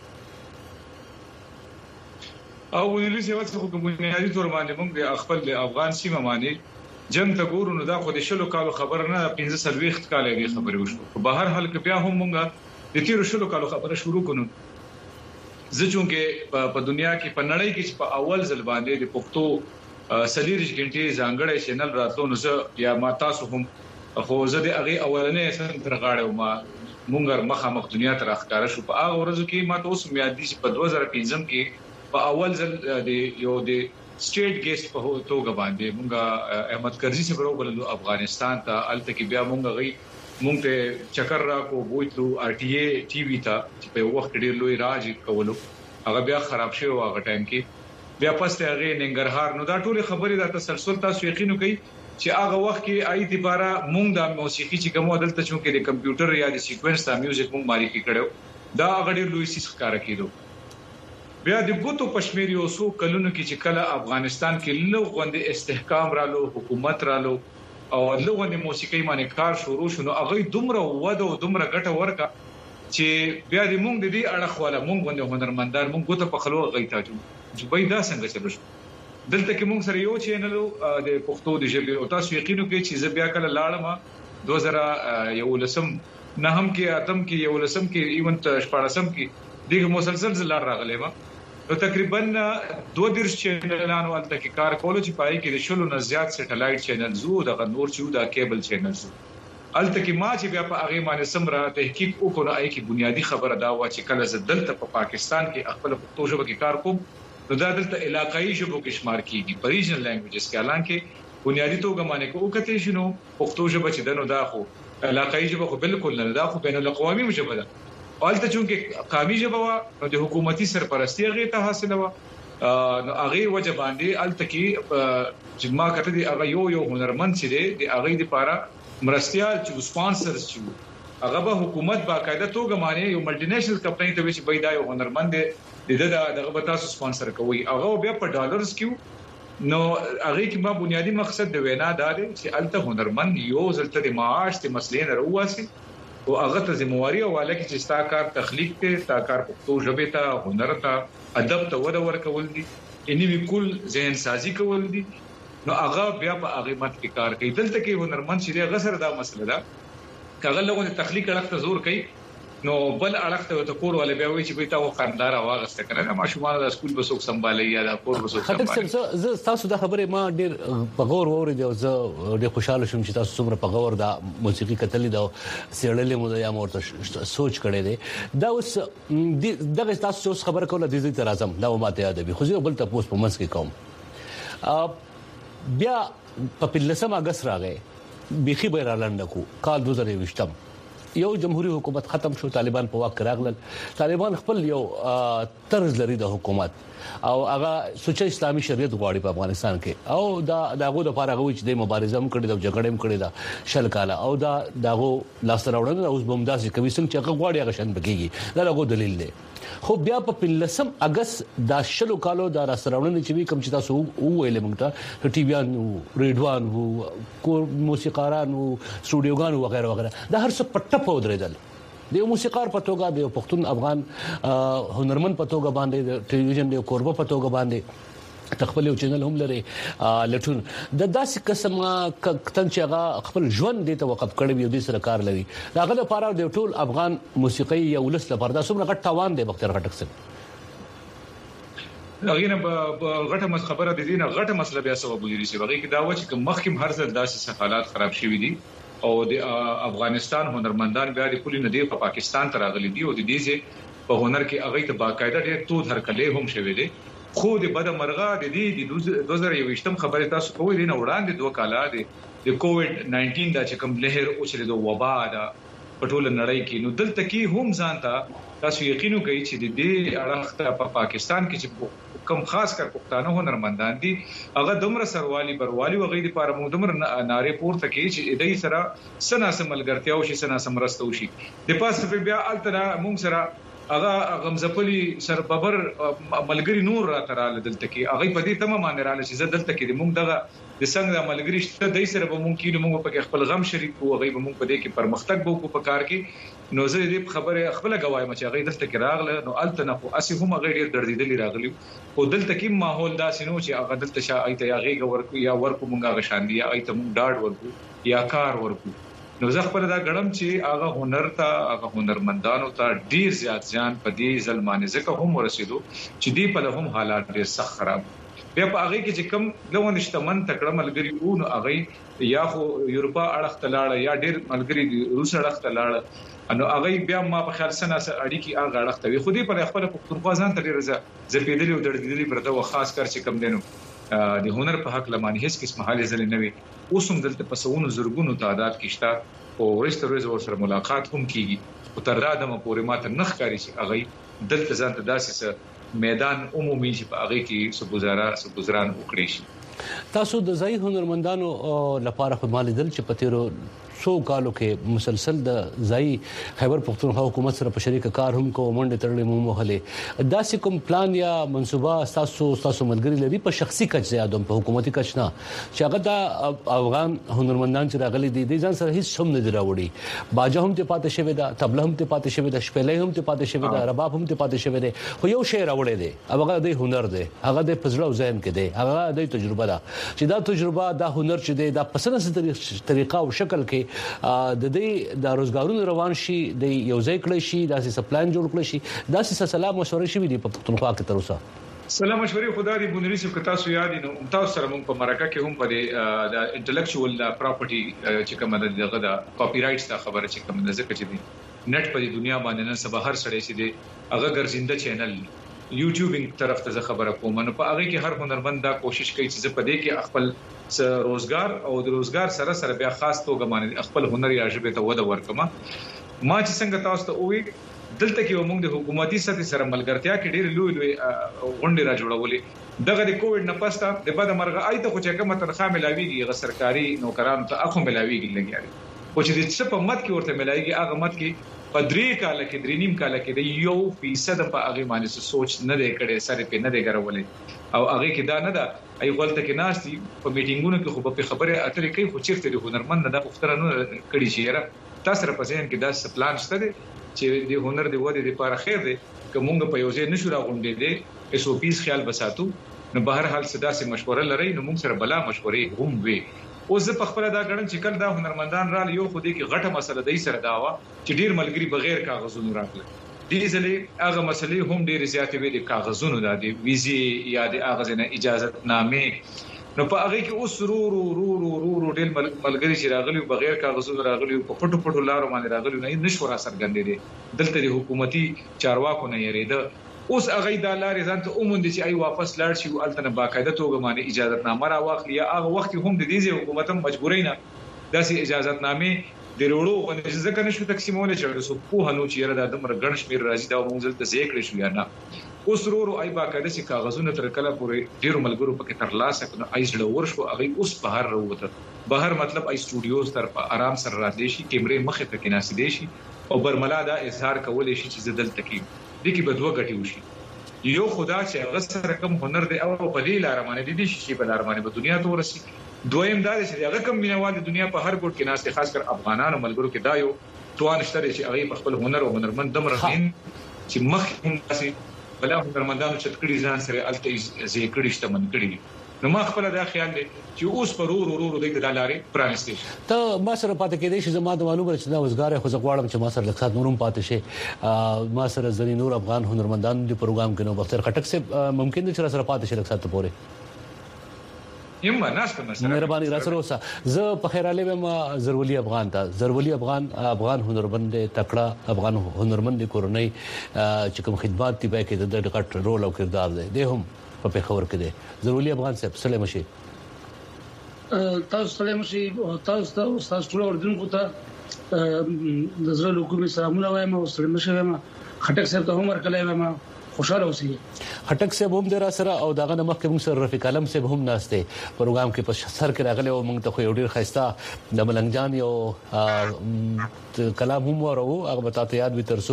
او ولې څه وخت خو بنیادی تور باندې موږ خپل افغان سیمه باندې جنگ ته ګورو نو دا خو د شلو کالو خبر نه 15 سلويخت کال دی خبرې وشو په هر حال کې بیا هم موږ د تیر شلو کالو خبره شروع کړو ځکه په دنیا کې په نړۍ کې په اول ځل باندې د پښتو سلیریش غنټي ځانګړی چینل راتلو نو یا ما تاسو هم خو زه د هغه اولنې سن تر غاړه ما مونږ مخامخ دنیا ته راخاره شو په هغه ورځو کې ما تاسو یاد دي په 2015 کې په اول ځل د یو د سټیټ ګیسټ په توګه باندې مونږ احمد کرزي سره وګورلو افغانستان ته الته کې بیا مونږ ته چکر را کو بوتلو ار ټي اي ټي وي ته چې په وخت ډیر لوی راج کولو هغه بیا خراب شو هغه ټایم کې بیا پسته هغه ننګرهار نو دا ټول خبرې د تسلسل تاسو یقین کوي چې هغه وخت کې آی دی بارا مونږ د موسیقي چې کوم عدالت چې د کمپیوټر یا د سیکوینس د میوزیک مونږ معرفي کړو دا غړي لوی سیس ښکار کېدو بیا د ګوتو پښمیر یو سو کلونو کې چې کله افغانستان کې لوغوند استحکام رالو حکومت رالو او لوغوند موسیقي باندې کار شروع شونه هغه دومره وده او دومره ګټه ورکا چې بیا د مونږ د دې اړه خواله مونږ باندې هنرمندان مونږ ګوتو په خلو غیتا چې بيدا څنګه چلو شو دلته کې موږ سره یو چینل د پښتو د ژبې او تاسو یقینو کې چې زه بیا کله لاړم 2011 نه هم کې اتم کې یو لسم کې ایونت شپارسم کې دغه مسلسل زلار راغلی ما نو تقریبا 2 چینلانو الته کې کار کولو چې پای کې د شلو نه زیات سټلایټ چینل زو د نور چې د کیبل چینل زو الته کې ما چې بیا په هغه باندې سمره تحقیق وکړو آی کې بنیادی خبره دا و چې کله زدلته په پاکستان کې خپل پښتو ژبه کې کار کوم نو دا دلته علاقائی ژبو کې شمار کیږي ریجنل لینګویجز کې اعلان کې بنیادی توګه باندې کو کته شنو پښتو ژبه چې دنو دا خو علاقائی ژبه خو بالکل نه دا خو بین الاقوامي ژبه ده الته چې قومي ژبه وا د حکومتي سرپرستی هغه ته حاصله و نو هغه وجه باندې الته کې چې ما کته دی هغه یو هنرمند چې دی هغه د لپاره مرستيال چې سپانسرز چې هغه به حکومت باقاعده توګه معنی یو ملټي نېشنل کمپنی ته چې بيدا یو هنرمند دی دغه به تاسو سپانسر کوي هغه بیا په ډالرز کې نو هغه کې ما بنیادی مقصد د وینا دا دی چې الته هنرمند یو ځلته د معاش د مسلې نه ورواسي او هغه ته ذمہواری او ولکه چې ستا کار تخلیق ته ستا کار پښتو ژبه ته هنر ته ادب ته وده ورکول دي اني وکول ذهن سازي کول دي نو هغه بیا په هغه مت کې کار کوي دلته کې هنرمند چې غسر دا مسله ده کله لغونه تخلیق اړخ ته زور کوي نو بل اړخ ته کور ولې بیا وایي چې به تاسو خاندار واغسته کړه ما شومان د سکول بسوک سمبالي یا د کور بسوک سمبالي زه تاسو د خبره ما ډیر په غور اورید او زه ډیر خوشاله شوم چې تاسو څومره په غور د موسیقي کتلې دا سیړلې مو یا مورته سوچ کړي دي دا اوس دغه تاسو خبره کوله د دې تر اعظم دا ماته یاد دی خو زه بل تاسو په منځ کې کوم بیا په 15 اگست راغی بيخي بیرالند کو کال 2020 یو جمهوریت حکومت ختم شو طالبان په واک راغلل طالبان خپل یو طرز لري د حکومت او هغه سوچ اسلامي شریعت غواړي په افغانستان کې او داغو د لپاره غوي چې د مبارزه هم کړې د جګړې هم کړې دا شل کاله او داغو لاس راوړل اوس بمداسي کوي څنګه چې هغه غواړي هغه شند بکیږي دا داغو دلیل دی خو بیا په 15 اگست دا شلو کالو دا راسراونې چې کوم چې تاسو وویل موږ ته ټي ویان ریډوان وو موسیقاران وو سټوډیوګان وغیرہ وغیرہ دا هر څه پټه په ودرېدل د موسیقار په توګه د پښتون افغان هنرمند په توګه باندې د ټلویزیون د کوربه په توګه باندې تخپل یو چینل هم لري لټون د داسې قسمه کتن چې هغه خپل ژوند د توقف کړي وي د سرکار لري هغه لپاره د ټول افغان موسیقي یو لس لپاره د څومره غټ تاوان دی بختر غټک سره هغه نه غټه خبره د دې نه غټه مسله بیا سبب وګوري چې هغه کې دا و چې مخکې هر ځل داسې حالات خراب شوي دي او د افغانستان هنرمندان بیا د پولی نه دی په پاکستان ته راغلي دي او د دې په هنر کې هغه ته باقاعده ډېر تو هرکلې هم شوي دي خو د بد مرغه د دې 2020 خبره تاسو کوی نه وړاندې 2 کاله د کووډ 19 دا چې کوم لهر او چې د وبا دا پټول نړۍ کې نو دلته کې هم ځانته تاسو یقینو کوي چې د دې اړخ ته په پاکستان کې چې کوم خاص کر پښتانه هنرمندان دي هغه دومره سروالي بروالي وغيرها لپاره مو دومره ناره پورته کوي چې دې سره سنا سملګرتیا او شي سنا سمرستو شي د پاسه بیا التنا موږ سره هغه غمزپلی سر ببر ملګری نور را تراله دلته کې هغه په دې تمام باندې رااله چې دلته کې موږ دغه د څنګه ملګری شته دای سره به ممکن موږ په خپل غم شریک وو هغه به موږ په دې کې پرمختګ وکړو په کار کې نو زه دې خبره خپل غوایم چې هغه دلته کې راغله نو التنه خو اسی هم هغه ډیر دردیدلی راغلی او دلته کې ماحول داسې نو چې هغه دلته شا ایته هغه ورکو یا ورکو موږ غشان دي ایته موږ ډاډ ورکو یا کار ورکو نو زه خپل دا غړم چې هغه هنر ته هغه هنرمندانو ته ډیر زیات ځان په دې ځلمانه ځکه هم ورسېدو چې دی په لهم حالات ډیر سخت خراب بیا په هغه کې چې کم لون اشتمن تکړه ملګری وو نو هغه یا خو یورپا اړخ تلاړه یا ډیر ملګری روس اړخ تلاړه انو هغه بیا ما په خیال سره اړیکی هغه اړخ ته وي خو دې په خپل پښتونخوا ځان ته ډیر زپیدلی او دردیدلی پرته و خاص کر چې کم دینو د هنر په حق لمانه هیڅ قسم حال زل نه وي اوسم دلته په سونو زرګونو تعداد کې شته او ورسته ور سره ملاقات هم کیږي او تر دا د پورې ماته نخ کاری چې هغه دلته ځان ته داسې میدان عمومي چې په هغه کې سبوزران وکړي شي تاسو د ځای هنرمندانو لپاره په مال دل چې پتیرو سو کالو کې مسلسل د ځای خیبر پختونخوا حکومت سره په شریک کار هم کو منډه تړلې مو مهله داسې کوم پلان یا منصوبه تاسو ملګری لري په شخصي کچ زیادم په حکومتي کچ نه چې هغه د افغان هنرمندان چې راغلي دي د ځان سره هیڅ هم نه دراوړي باجه هم ته پاتې شوی دا تبله هم ته پاتې شوی دا شپلې هم ته پاتې شوی دا رباب هم ته پاتې شوی دی خو یو شی راوړی دی هغه د هنر دی هغه د پزړو ذهن کې دی هغه د تجربه ده چې دا تجربه دا هنر چې دی دا پسنه طریقه او شکل کې د دې د روزګارونو روان شي د یو ځای کړی شي داسې سپلان جوړ کړی شي داسې سلام مشورې شي دی په پښتونخوا کې تر اوسه سلام مشورې خدای دې بونري سب کتا سو یاد نو تاسو سره موږ په مرکه کې هم په د انټلیکچوال پراپرټي چې کوم دغه د کاپی رائټس دا خبره چې کوم د ځکه چې دی نت په دنیا باندې نن سبا هر سړی چې دی هغه ګرځنده چینل یوټیوبینګ طرف ته خبره کوم نو په هغه کې هر هنرمند دا کوشش کوي چې په دې کې خپل روزګار او د روزګار سره بیا خاص توګه باندې خپل هنر یا ژبه ته وده ورکما ما چې څنګه تاسو ته وی دلته کې موږ د حکومتي سطح سره ملګرتیا کې ډېر لوی غونډې را جوړولې دغه د کووډ نه پسته د بده مرغه آیته خو چې کومه تنخواه ملاويږي غ سرکاري نوکرانو ته اخو ملاويږي لګیاري خو چې د څه په مت کې ورته ملاويږي هغه مت کې په 3 کال کې 3.5 کال کې د 1% په هغه باندې سوچ نه دی کړي سره په نه دی غرولې او هغه کې دا نه ده ای غلطه کې ناشتي په میټینګونو کې خو په خبره اترې کوي خو چیرته د هنرمند د پختره نه کړي شي تاسو را پسین کې دا پلان شته چې د هنر د ودې لپاره خیر دی کومه په یو ځای نشو راغونډې دي اس او پیس خیال بساتو نو بهر حال صدا سي مشوره لري نو موږ سره بلا مشورې هم وي او زه په خپل دا غړم چې کله دا هنرمندان را یو خو دې کې غټه مسله دی سره داوا چې ډیر ملګری بغیر کاغذونو راغله دې ځلې هغه مسلې هم ډیر زیاتې وي د کاغذونو د ویزې یا د هغه نه اجازه نامې نو په هغه کې اوس رو ډیر ملګری چې راغلي بغیر کاغذونو راغلي په پټو پټو لارو باندې راغلي نه نشو را سرګندې دي دلته د حکومتي چارواکو نه یریده اوس هغه د لارې ځان ته اوموند چې ای واپس لاړ شي او الته باقاعده توګه باندې اجازه نامه را واخلي یا هغه وخت هم د دې حکومت مجبورای نه داسې اجازه نامې د وروړو باندې ځکه نشو تقسیمول چې رسو په هنو چې را د دمر ګڼ شمیر راځي دا موږ ته ذکر شو یا نه اوس ورو ای باقاعده چې کاغذونه تر کله پورې ډیرو ملګرو پکې تر لاسه کنه ای زړه ورشو هغه اوس بهر وروته بهر مطلب ای سټوډیوز تر آرام سره راتلی شي کیمرې مخه ته کې ناسي دي شي او برملا دا اظهار کول شي چې زدل تکي د کی بدوه غټي وشي یو خدا چې هغه سره کوم هنر دی او په دې لار باندې دي شي په لار باندې په دنیا ته ورسي دویم دا چې هغه کوم مینوال د دنیا په هر ګوټ کې ناس خاص کر افغانانو ملګرو کې دا یو توان شته چې هغه خپل هنر او هنرمند دمرغین چې مخ هم سي بل هنرمندانو چې کړي ځان سره الته زی کړي شته من کړي نو ما خپل دا خیال دی چې اوس پر ورو د لارې پرانستې ته ما سره پاتې کېدې چې زما د معلومه چې دا وزګار خو زغواړم چې ما سره لکه نورم پاتې شي ما سره ځنی نور افغان هنرمندان د پروګرام کې نو بختر خټک سے ممکن دي چې سره پاتې شي لکه سات پورې یمه ناس کوم سره مهرباني را سره اوسه زه په خیراله ما زرولي افغان هنرمند تکړه افغان هنرمند کورنۍ چې کوم خدمات دی به کې د غټ رول او کردار دی هم په پیښور کې دی ضروري افغان صاحب سلام شي تاسو سلام شي تاسو ته استاد ټول اردوونکو ته د زړه حکومت سلامونه وایم او سلام شي وایم خټک صاحب ته هم ورکلای وایم خوشاله اوسئ خټک صاحب هم در سره او داغه مخ کې موږ سره رفیق علم صاحب هم ناشته پروګرام کې په سر کې راغله او موږ ته خو یو ډیر خسته د ملنګ جان یو کلام هم ورو هغه بتاته یاد وي ترسو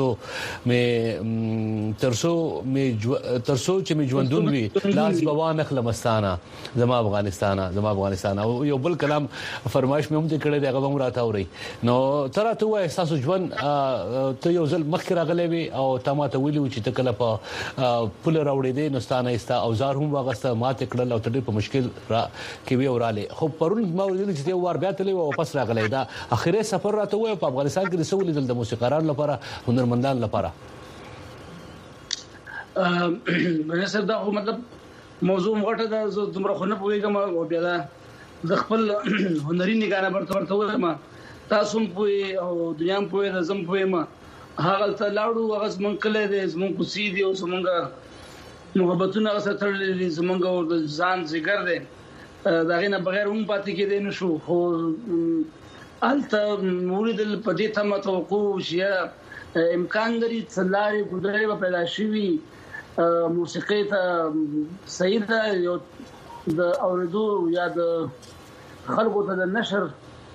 چې می ژوندون وي لاس بوان خلمستانه زما افغانستان او یو بل کلام فرمایش مې هم دې کړی دی هغه هم راته اوري نو تر ته وای تاسو ژوند ته یو ځل مخ کې راغلی وي او تاسو ویلو چې تکله په پول راوړې دي نوستانه استا اوزار هم واغسته ماته کړل او تدې په مشکل کې وی اوراله خو پرون ما ویل چې یو ور بیا تلې او واپس راغلی دا اخیری سفر راته وای په افغانستان کې رسول د موسیقارانو لپاره هنرمندان لپاره مې سره دا مطلب موضوع غټه ده زه دومره خو نه پوهیږم او بیا د خپل هنري نگاه برته وایم تاسو هم پوهی او دنیا هم پوهی زم پوهیم هغه ته لاړو هغه زمونږ کله دې زمونږ کوسي دي او زمونږ محبتونه سره تړلې دي زمونږ او د ځان ذکر دي دا غینه بغیر هم پاتې کېدې نشو خو الته موریدل په دې ته متوقع شي امکان لري څلاري ګډړې په پیدا شي موسیقي ته صحیح ده یو د اوریدو یا د خلکو ته د نشر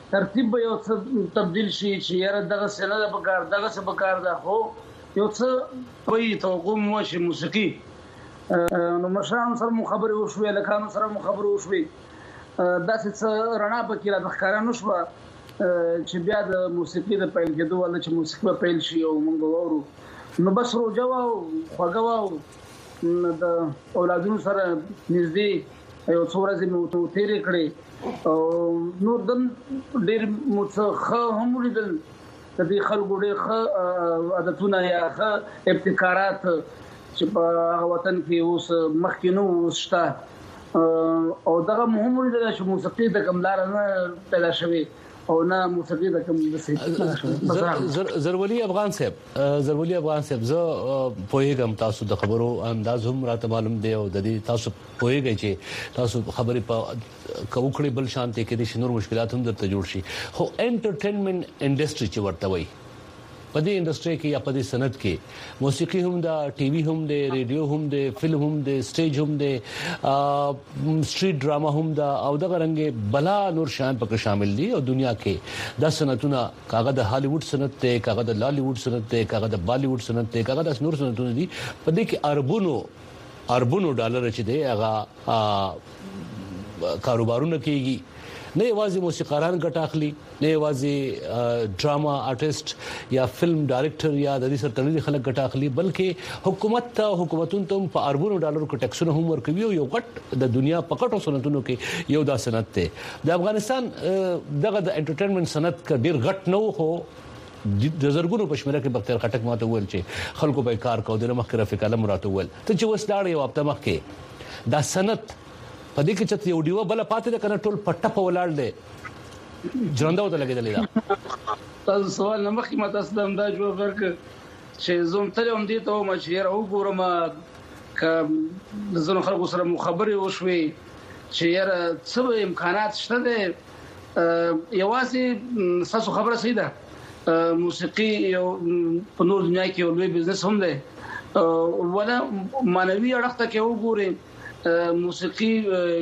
ترتیب به یو څه تبدیل شي چې یاره دغه سره د بکار دغه څه بکار ده خو یو څه وایي توقع مو شي موسیقي نو مشرانو سره مو خبرې وشوې لکانو سره مو خبرې وشوې داسې څه رڼا پکې را ښکاره نه شوه چې بیا د موسیقي د پیل کېدو ولې چې موسیقي به پیل شي او موږ وورو نو بس روجه وه او خوږه وه د اولادونو سره نږدې یو څو ورځې مو تېرې کړې او نور دم ډېر مو څه ښه هم ولیدل د دې خلکو ډېر ښه عادتونه یا ښه ابتکارات چې په هغه وطن کې اوس مخکې نه اوس شته او دغه مهم ولیدل چې موسیقي د کوم لاره نه پیدا شوې او نه موسیقي د کوم د زرولي افغان صاحب زه پوهیږم تاسو د خبرو انداز هم راته معلوم دی او د دې تاسو پوهیږئ چې تاسو خبرې په کوکړې بل شانته کې د شنور مشکلات هم درته جوړ شي خو انټرټینمنت انډستری چې ورته وایي په دې انډستری کې یا په دې صنعت کې موسیقي هم دا ټي وي هم دی ریډیو هم دی فلم هم دی سټیج هم دی سټریټ ډراما هم دا او دغه رنګ بلا نور شان پکې شامل دي او دنیا کې د صنعتونه کاغه د هالیوډ صنعت ته کاغه د لالیوډ صنعت ته کاغه د بالیوډ صنعت ته کاغه د نور صنعتونه دي په دې کې اربونو ډالر چې دی هغه کاروبارونه کوي نه یوازې موسیقاران ګټه اخلي نه یوازې ډراما آرټیست یا فلم ډایرکټر یا د دې سره تړلي خلک ګټه اخلي بلکې حکومتونو ته په اربونو ډالرو کې ټیکسونه هم ورکوي او یو غټ د دنیا په غټو صنعتونو کې یو دا صنعت ته د افغانستان دغه د انټرټینمنت صنعت کې ډیر غټ نه وو د زرګونو پښمنه کې بختیار خټک ماته ویل چې خلکو به کار کو د مخ رفیق علم راته ویل ته چې وسلاړ یو هفته مخ کې دا صنعت په دې کې چې یو دیو بل پاتې ده کنه ټول پټه په ولاړ دی ژوند وته لګیدلې ده تاسو سوال نه مخکې ماته ستم دا جواب ورک چې زوم تل هم دي ته ما چې راو ګورم ک زنو خلکو سره مخابره وشوي چې یاره څه امکانات شته ده یوازې تاسو خبره صحیح ده موسیقي یو په نور دنیا کې یو لوی بزنس هم ده ولا مانوي اړخ ته کې وګورئ موسیقي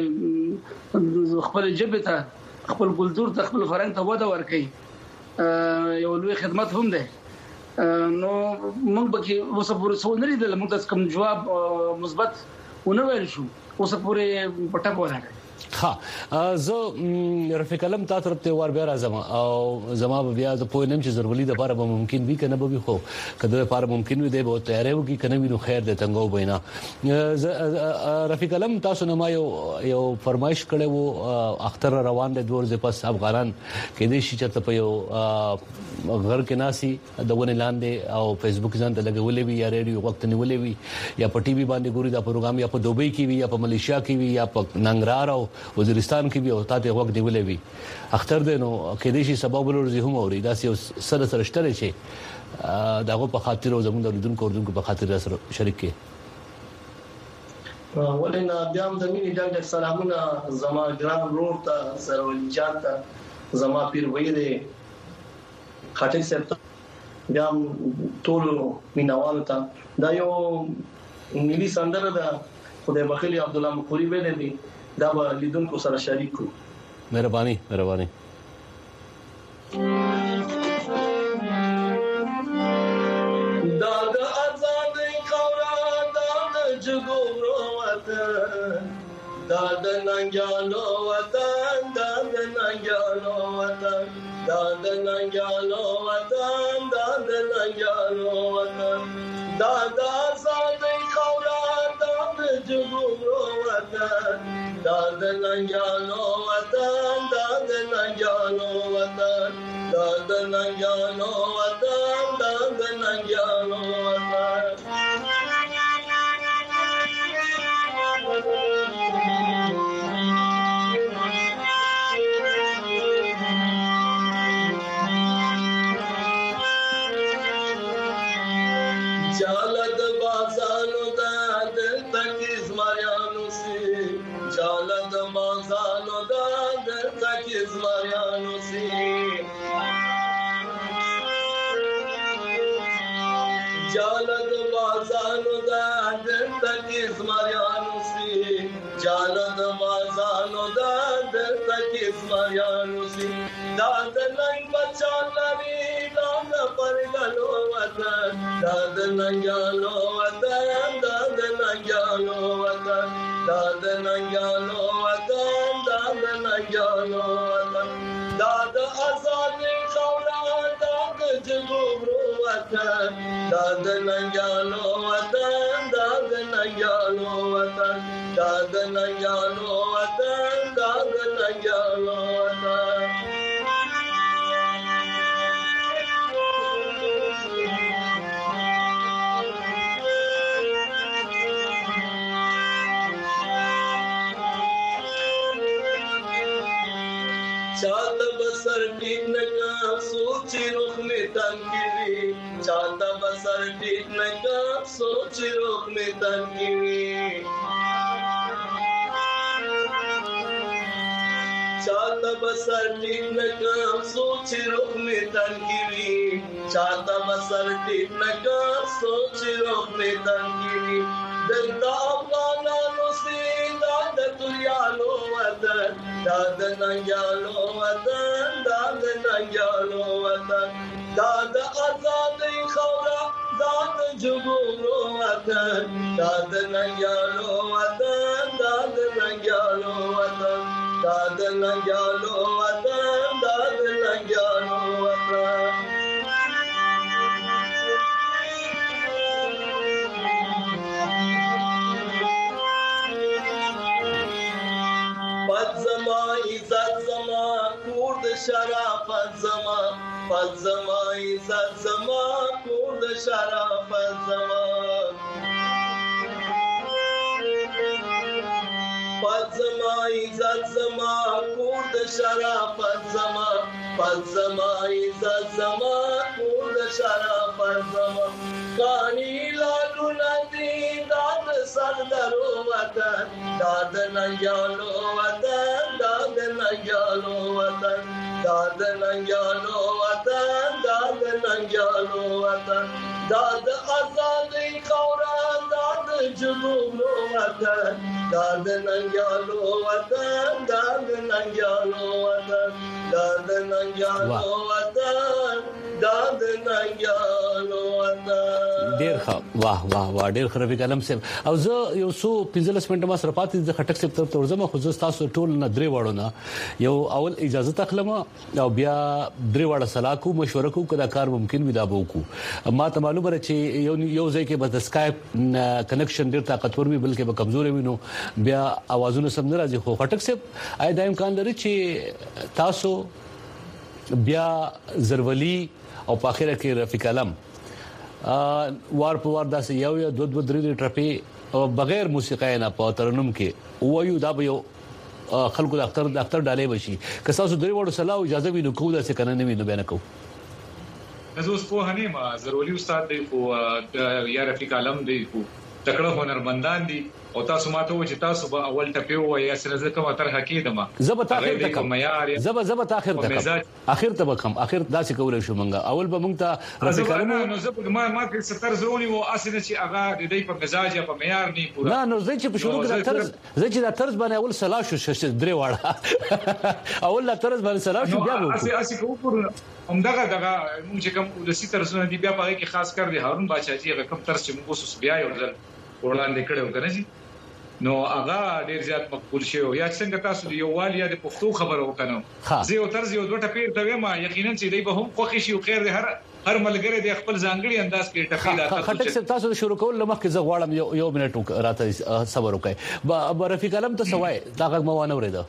خپل جبه ته خپل کلچر ته خپل فرهنګ ته وده ورکړي یو لوی خدمت هم ده نو موږ به کې اوس پورې څو نه لیدل موږ تاسو کوم جواب مثبت ونه ویل شو اوس پورې پټه ولاړ ها زه رفیق علم تا طرف ته ور بیا راځم او زما بیا د پوه نیم چې ضروري د لپاره به ممکن وي کنه به خو کله لپاره ممکن وي دی به تیارې وږي کنه وي نو خیر د تنګو بینا رفیق علم تاسو نه ما یو فرمایش کړي وو اختر روان دي دور ز پس افغانان کې دې شي چې په یو غر کې ناسي د ونه لاندې او فیسبوک ځان ته لګولې وي یا ریډیو وخت نیولې وي یا په ټي وي باندې ګوري دا پروګرام یا په دوبۍ کې وي یا په ملیشیا کې وي یا په ننګرهار او وزیرستان کې به او تاسو وخت دیولې وي اختر دینو کې دې شي سبب ورزي هم اوري دا سره شته چې داغه په خاطر او زموږ د لیدونکو په خاطر سره شریک کې ولنا بیا هم د مینې ډاکټر سلامونه زما ګرام رور ته سرولي جان ته زما پیر ویری خاطر سره بیا ټول مینوال ته دا یو ملي سندره ده خدای بخیلی عبد الله مخوري ویلې دي دا به لیدونکو سره شریک کړو مهرباني دا د آزاد خاور دا د جګورو وطن دا د ننګالو وطن دا د ننګالو وطن دا د ننګالو وطن دا د ننګالو وطن دا د آزاد خاور دا د جګورو وطن دا د ننګالو وطن دا د ننګالو وطن دا د ننګالو وطن دا د ننګالو وطن جالد بازانو دا دل تک زمریانو سی جالد بازانو دا دل تک زمریانو سی جالد بازانو دا دل تک زمریانو سی جالد بازانو دا دل تک زمریانو سي دا د ننګ بچان لري دا د پرګلو وطن دا د ننګانو وطن دا د ننګانو وطن دا د ننګانو وطن دا د ننګانو وطن دا د آزاد خاورا دا د جګړو وطن دا د ننګانو وطن دا د ننګانو وطن دا د ننګانو وطن دا د ننګانو وطن चाहता बसर ठीक नका सोच रुख में तनकीवी चाहता बसर ठीक नका सोच रुख में तनकीवी चाहता बसर ठीक नका सोच रुख में तनकीवी चाहता बसर ठीक नका सोच रुख में तनकीवी दंता अफगानानो से दाद तुरियालो वतन दाद नंगालो वतन दाद नंगालो वतन दाद आजाद खौरा दाद जुगुरो वतन दाद नंगालो वतन दाद नंगालो वतन दाद नंगालो वतन दाद नंगालो वतन इज्जत जमा कुर्द शराफत जमा पद जमा इज्जत जमा कुर्द शराफत जमा पद जमा इज्जत जमा कुर्द शराफत जमा पद जमा इज्जत जमा कुर्द शराफत जमा कानी लालू नदी दाद सरदरो वतन दाद नंगालो वतन दाद नंगालो वतन दाद नंगालो वतन दाद नंगालो वतन दाद आजाद खौरा दाद जुगुलो वतन दाद नंगालो वतन दाद नंगालो वतन दाद नंगालो वतन दाद नंगालो वतन ډیر ښه واه واه واه ډیر خرابې کلم سم او زه یو سو 15 منټه ما سره پاتې د خټک سپ تر ورځم خو زه تاسو ټول نه درې وړو نه یو اول اجازه تخلم او بیا درې وړه سلاکو مشوره کو کدا کار ممکن وي دا وکړو ما ته معلومه ده چې یو ځای کې بس سکایپ کنیکشن ډیر طاقتور وي بلکې به کمزوري وي نو بیا اوازونه سم نه راځي خو خټک سپ آی دا امکان لري چې تاسو بیا زرولي او په اخره کې رفیق علم وار په وار داسې یو دو درې ټرپی او بغیر موسیقي نه په ترنم کې وایو دا به یو خلکو د اختر ډالې بشي که تاسو درې وړو صلاح اجازه وینو کوو دا څه کنه نه وینو بیان کوو زه اوس په هنه ما ضروري استاد دی خو یا رفیق عالم دی خو تکړه هنرمندان دي او تاسو ماته و چې تاسو به اول ټپه و یا سره کومه طرحه کېدم زبط اخر تک زبط اخر تک اخر ته بکم اخر داسې کولای شو مونږه اول به مونږ ته رفیق عالم نو زه ما کې 70 زرونی و اسنه چې هغه د دې په مزاج یا په معیار نه پورا نه نو زه چې په شروع کې د طرز باندې اول صلاح شو درې واړه اول د طرز باندې صلاح شو بیا وو اسی کو پر همدغه موږ چې کوم د سیتر سونه دی بیا په کې خاص کر دی هارون بادشاہ چې کوم طرز چې موږ اوس بیا یو ځل وړاندې کړو کنه جی نو هغه ډیر زیات مقبول شو یا څنګه تاسو یو والیا د پښتو خبرو وکنو زه یو طرز یو دوه ټپیر ته ما یقینا چې دی به هم خوښ شي او خیر دی هر ملګری د خپل ځانګړي انداز کې ټپیلا خټک سره تاسو شروع کول لمخ زه غواړم یو منټ راته صبر وکړئ رفیق علم ته سوای داغه موانه ورېده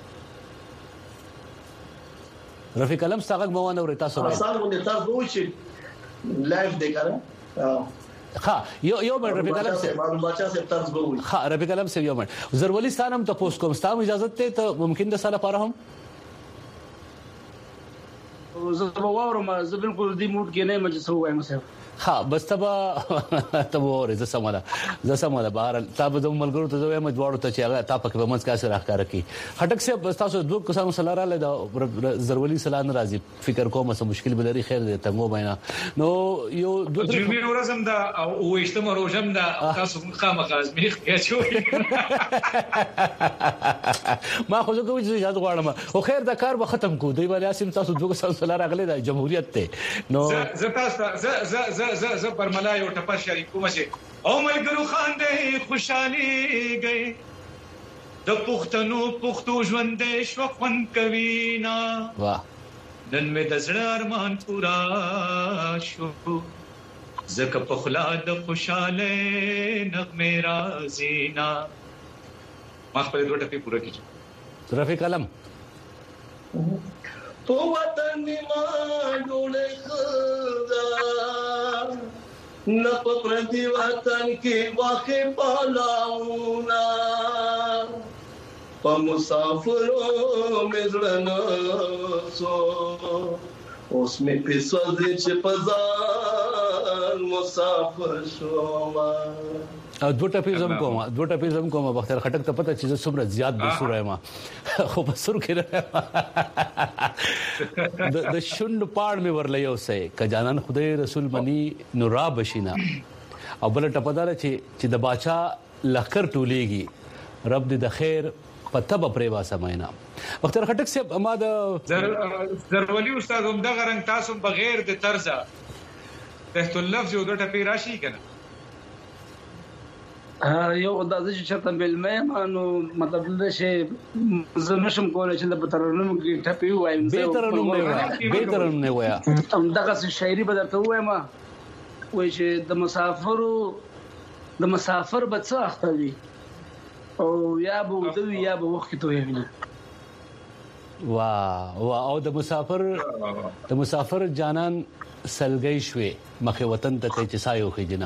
رفیق علم ستغه موانه ورې تاسو راځي تاسو وښی لایف دی کنه ها یو منټ رفیق علم سے بچا سے طرز به وي ها رفیق علم سے یو منټ زرولي ستانم ته پوسټ کوم ستاسو اجازه ته ممکن د ساله پاره هم زه به واورم زه بالکل دې موډ کې نه مجلس وایم صاحب ها بس تبا ورې ز سماله بهر تاسو د ملګرو ته وایم جوړو ته چې هغه تاسو په منځ کې اثر راکاره کی هټک سے تاسو دوه کسانو سره رااله د ضروري سلام راځي فکر کوم څه مشکل بلري خیر دې تمو بینا نو یو دوه جمعې ورځم دا او وشتمه روزم دا تاسو خامخا ازمیخ کېچوي ما خو زه کوم چې یاد غواړم او خیر دا کار به ختم کو دی ولی اسیم تاسو دوه کسانو سره راغلي د جمهوریت ته نو ز برملا یو ټپه شریکوم چې او ملګرو خان دې خوشحالي گئی د پښتو ژوند دې شوخون کوي نا واه نن مې د زړه ارمان پورا شو زکه په خلا د خوشاله نغمه رازینا ما خپل دوه ټپې پوره کړې رفیق علم په وطن ما ډوله خدا نه په پردي وطن کې واخې پالاونا په مسافرو مزرنا سو اوس مې پېسو دې چې پزان مسافر شوما دوه ټپې زم کوم بختیار خټک ته پته چې څومره زیات بسور ما خو بسور کې د شوند پاړ مې ورلې اوسه ک جانان خدای رسول منی نورا بشینا او بل ټپدار چې د باچا لخر ټولېږي رب دې د خیر پته به پرې واسه مینا بختیار خټک صاحب اما د ضروري استاد هم دغه رنگ تاسو بغیر د طرزه تحت اللفظ یو د ټپې راشي کنه یو اندازه چې چرته بلمه مانو مطلب د شي زنشم کولای چې د بترنوم کې ټپي وایم به ترنوم نه وایا هم دغه شاعري به درته وایم وای چې د مسافر بچا اختوي او یا به ودوي یا به وخت ته ویني وا او د مسافر جانان سلګي شوي مخه وطن ته چې سایو خېجنه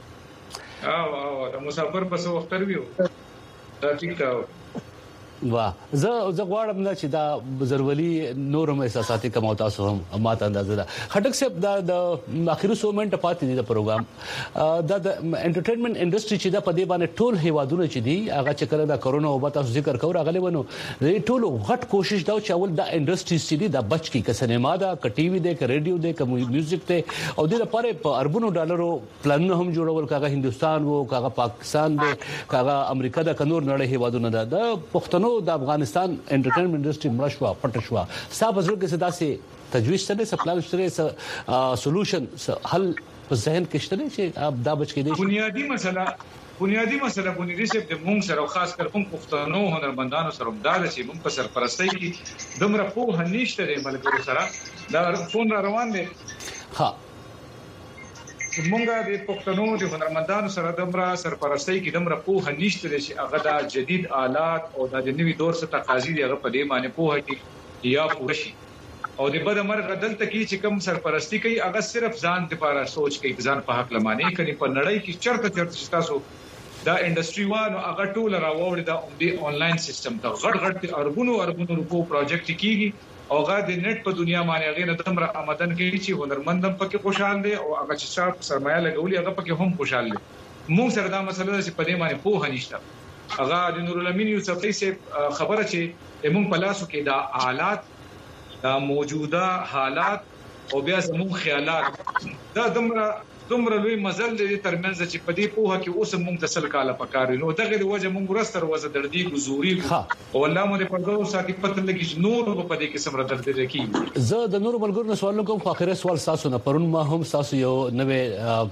او د مسافر په څو وخت ورو دا ټیک دا واه زه غواړم نه چې دا ضروري نورم احساساتي کوم تاسو هم ماته اندازه ده خټک صاحب دا د اخیری سومنټ پاتې دي د پروګرام دا د انټرټینمنت انډستری چې دا په دې باندې ټول هیوادونه چې دي هغه چې کړه دا کورونا او تاسو ذکر کوو راغلي ونه ټول غټ کوشش دا چې اول دا انډستری چې دا بچ کی ک سینما دا ک ټي وي دا ک ریډیو دا ک میوزیک ته او د لپاره په اربونو ډالرو پلان هم جوړول کاغه هندستان وو کاغه پاکستان دی کاغه امریکا دا ک نور نړۍ هیوادونه دا د پښتنو د افغانستان انټرټینمنت انډستری مړشوا پټشوا صاحب حضور کې صدا سي تجویز سره سپلان سره سولوشن حل په ذهن کې شته چې دا بچ کې دي بنیادی مسله بنیادی سره د مونږ سره خاص کر کوم پښتنو هنرمندانو سره مدار چې مونږ په سرپرستۍ کې دومره په هنيشته ملګرو سره دا فون روان دي ها مونږه د پښتنو د هنرمندانو سره دمره سرپرستۍ کې دمره په هنيشته چې هغه د جدید آلات او د نوي دور څخه تقاضي دی هغه په دې معنی په هکې یا پورشي او د بده مرغ دلته کې چې کوم سرپرستی کوي هغه صرف ځان لپاره سوچ کوي ځان په حق لمانه کوي په نړۍ کې چرته تاسو دا انډستری وانو هغه ټول راوړل دا آنلاین سیستم ته غړ اربونو روپو پروجیکټ کیږي او غا د نت په دنیا باندې هغه نه تمره آمدن کوي چې هنرمندم پکې خوشاله دي او هغه چې سرمایه لګولي هغه پکې هم خوشاله دي موږ سره دا مسله ده چې په دې باندې په هنيشته هغه د نور الامین یوسفی سے خبره چې موږ په لاسو کې دا حالات دا موجوده حالات او بیا زموږ خیالات دا دومره لوی مزل دي ترمنځ چې په دې پوهه کې اوس موږ د سل کاله پکارو نو دغه د وجه موږ ورستر وزه دردي گزوري او الله مو دې په دغه ساتي پته لګي نور په دې کې سمره درد لري زه د نور ملګرو سوال کوم خو اخر سوال تاسو نه پرون ما هم تاسو یو نوې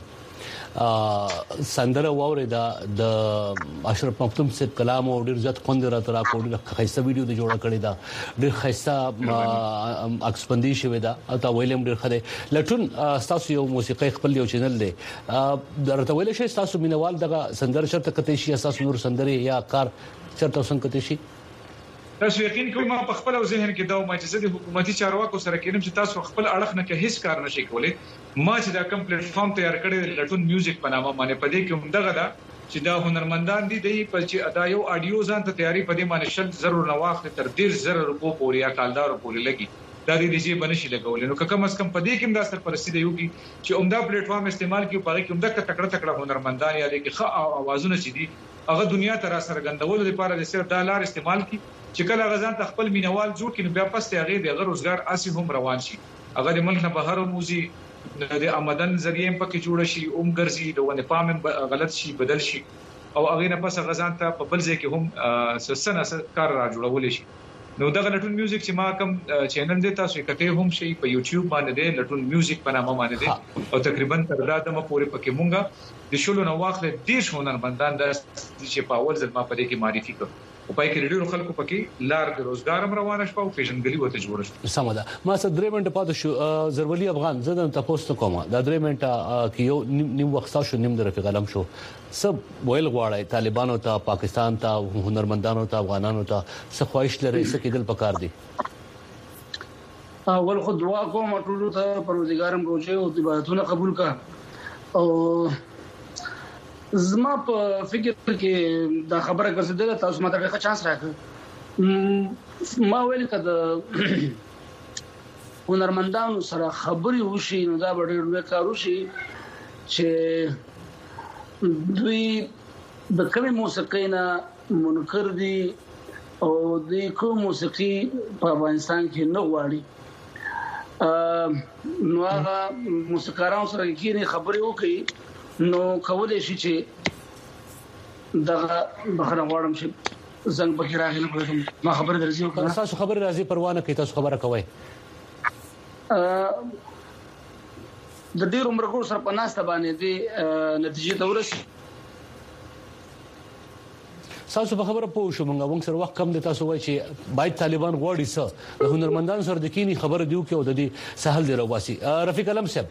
سندره ووره د اشرف مختوم صاحب کلام او ډیر ځات خوند راته راکوړل خاصه ویډیو د جوړه کړی دا ډیر خاصه اکسپندی شوی دا او تا ویلم ډیر خره لټون تاسو یو موسیقي خپل یو چینل دی درته ویل شي تاسو مینوال دغه سندره شرط کته شي اساس نور سندره یا کار چرته څنګه شي تاسو یقین کوئ ما په خپل ذهن کې دا ما چې د حکومتي چارواکو سره کېنم چې تاسو خپل اړخ نه کې هیڅ کار نشئ کولای ما چې دا کوم پلیټ فارم تیار کړی لټون میوزیک په نامه باندې پدې کې هم دغه دا چې دا هنرمندان دي د چې ادا یو اډیو ځان ته تیاری پدې باندې 100 ضرور نواخت تر 1.5 روپو پورې یا کالدار پورې لګي دا د دې بنشي لګول نو کم از کم په دې کې هم دا سرپرستی دی یو چې عمده پلیټ فارم استعمال کیو پاره کې عمده تکړه هنرمندان یا د اوازونه چې دي هغه دنیا ته را سرګندولو لپاره د صرف ډالر استعمال کی چې کله غزان خپل مینوال جوړ کړي بیا پس ته هغه د روزګار اسی هم روان شي هغه د ملک نه بهر موزي د آمدن ذریعہ په کې جوړ شي ګرځي د ونه پام غلط شي بدل شي او هغه نه پس غزان ته په بل ځای کې هم سسنه کار را جوړول شي نو دغه لټون میوزیک چې ما کوم چینل دی تاسو کته هم شي په یوټیوب باندې دی لټون میوزیک په نامه باندې دی او تقریبا تر دا د مپورې پکې مونږه د شلو نو واخله دیش هنرمندان د چې په اول ځل ما په دې کې معرفي کړ او پای کې ډېر خلکو پکې لار د روزګار هم روانه شو او پیژنګلي وته جوړ شو سمدا ما څه درې منټه پاتې شو زرولي افغان زدن تاسو ته کومه دا درې منټه کې یو نیم وخت شو نیم د رفیق علم شو سب ویل غواړي طالبانو ته پاکستان ته هنرمندانو ته افغانانو ته څه خواهش لري څه کېدل پکار دي اول خو دعا کوم ټول ته پروردګارم روزه او عبادتونه قبول کا او زما په فکر کې دا خبره ګرځیدله تاسو ماته ښه چانس راکړ ما ویل کده هنرمندانو سره خبري وشي نو دا ډېر لوی کار وشي چې دوی د کومه موسیقۍ نه منکر دي او د کوم موسیقي په افغانستان کې نه غواړي نو هغه موسیقارانو سره کې خبري وکړي نو کولای شي چې دغه بخره غواړم چې زنګ پکې راغلی کوم ما خبر درځي او تاسو خبر راځي پروانه کې تاسو خبره کوي د ډیر عمر کو سره پناسته باندې دي نتیجې ته ورسي تاسو په خبره پوه شو موږ سره وخت کم دي تاسو وایي چې باید طالبان غواړي څه د هنرمندان سره د کینی خبره دیو کې او د دې سهل دی رواسي رفیق علم صاحب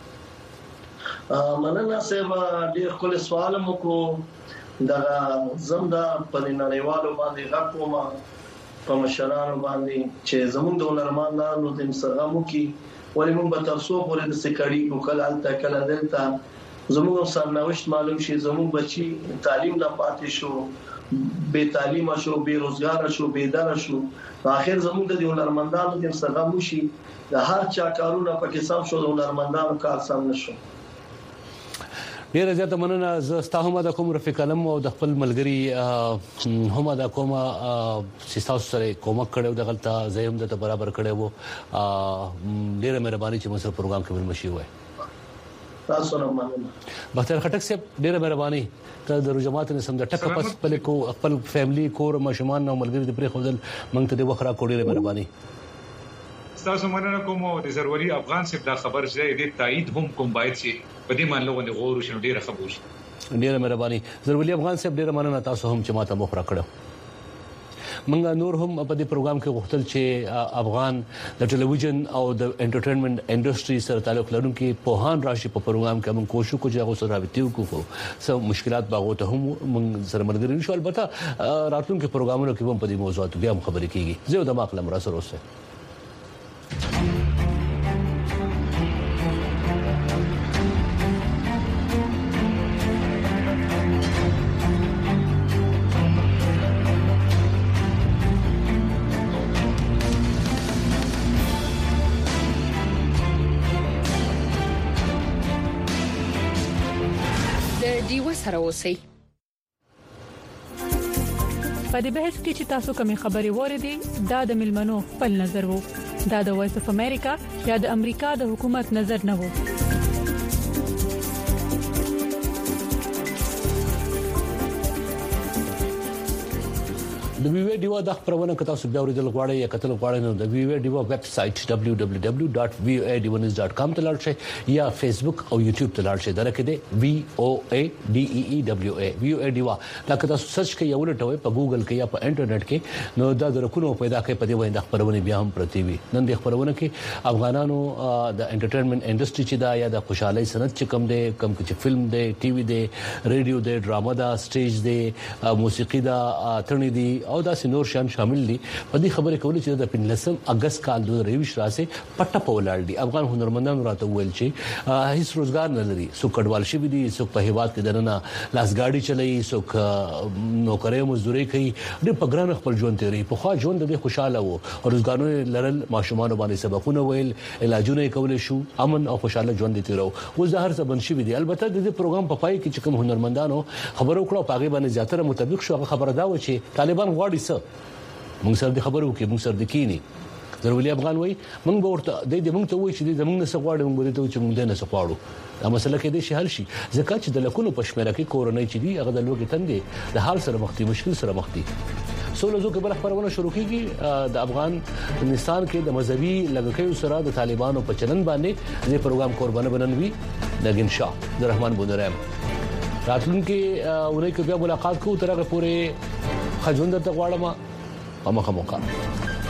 مننه سیب ډیر خپل سوال مو کو دا زمدا په نړیوالو باندې غوښمه په مشرانو باندې چې زموږ د هنرمندانو د مسغمو کې ولې موږ به تاسو پورې د سکړی کو کله کله دلته زموږ سرنوشت معلوم شي زموږ بچي تعلیم نه پاتې شو بے تعلیم شو بے روزګار شو بے دار شو اخر زموږ د هنرمندانو د مسغمو شي د هر چا کارونه پکې سم شو د هنرمندانو کار سم نشو ډیر زیاته مننه زستا هم د کوم رفیق علم او د خپل ملګری هم د کومه سیستم سره کومک کړو د غلطه زیم د برابر کړو ډیره مهرباني چې موږ پروګرام کې مشي وای تاسو نه مننه بختیار خټک صاحب ډیره مهرباني ته د جماعت نه سم د ټک پس خپل فیملی کور مشمان او ملګری د پرې خدل موږ ته د وخره کوډیره مهرباني تاسو مننه کوم او د ضروري افغان صاحب دا خبر چې د تایید هم کوم باید شي په دې باندې لوګو غوړو شنو ډیره خبر شي ډیره مهرباني ضروري افغان صاحب ډیره مننه تاسو هم چې ماته مخره کړو منګه نور هم په دې پروګرام کې غوښتل چې افغان د ټلویزیون او د انټرټینمنت انډستری سره تعلق لرونکي پوهان راشي په پروګرام کې موږ کوشش کوو چې هغه سره رابطه وکړو سم مشکلات باغو ته هم موږ سره مرګري نشو البته راتلونکي پروګرامونو کې هم په دې موضوعات بیا هم خبرې کیږي زه د ماقلم را سره اوسه سره اوسئ په دې بحث کې چې تاسو کومې خبرې وریدي دا د ملمنو خپل نظر وو دا د وایس اف امریکا یا د امریکا د حکومت نظر نه وو د ویو ډیوا د خبرونه که تاسو بیا ورېدل غواړئ یا کتل غواړئ نو د ویو ډیوا ویب سټ www.voadewannews.com ته لاړ شئ یا فیسبوک او یوټیوب ته لاړ شئ درکې دی VOA ډیوا دا که تاسو سرچ کړئ یو لټوي په ګوګل کې یا په انټرنیټ کې نو دا درکونه پیدا کوي په دې باندې خبرونه بیا هم پرتی وي نن د خبرونه کې افغانانو د انټرټینمنت انډستری چې دا یا د خوشحالي صنعت چې کم دی کم چې فلم دی ټي وي دی ریډیو دی ډراما دا سټیج دی موسیقي دا اترنی دی او داسې نور شان شامل دي په دې خبره کولې چې د 15 اگست کال 2023 راسه پټه پولړ دي افغان هنرمندانو راته ویل چې هیڅ روزګار نه لري څوک کډوال شي دي څوک په هیواد کې دنه لاسګاډي چلایي څوک نوکرۍ مزدوري کوي د پګران خپل ژوند تیری په خوا ژوند د خوشاله وو او روزګارونه لرل ماشومان باندې سبقونه ویل علاجونه کول شو امن او خوشاله ژوند تیرو اوس د هر څه بنشي دي البته د پروګرام په پای کې چې کوم هنرمندانو خبرو کړو پاغي باندې زیاتره مطابق شو خبره دا و چې طالبان غواړي څه موږ سره د خبرو کې موږ سره د کینی ضروري افغان وای موږ به ورته د دې موږ ته وای چې د موږ نه سغواړو موږ ته چې موږ نه سغواړو دا مسله کې د شهل شي ځکه چې د لکونو پښمنه کې کورونای چې دی هغه د لوګي تندې د حال سره مختی مشکل سره مختی سولزو کې بل خبرونه شروع کیږي د افغانستان کې د مذهبي لګکیو سره د طالبانو په چلن باندې د پروګرام قربانه بننوي لګین شاه د رحمان بونرام راتلونکي اونۍ کې بیا ملاقات کوو ترغه پورې خجوند ته غواړم او مخه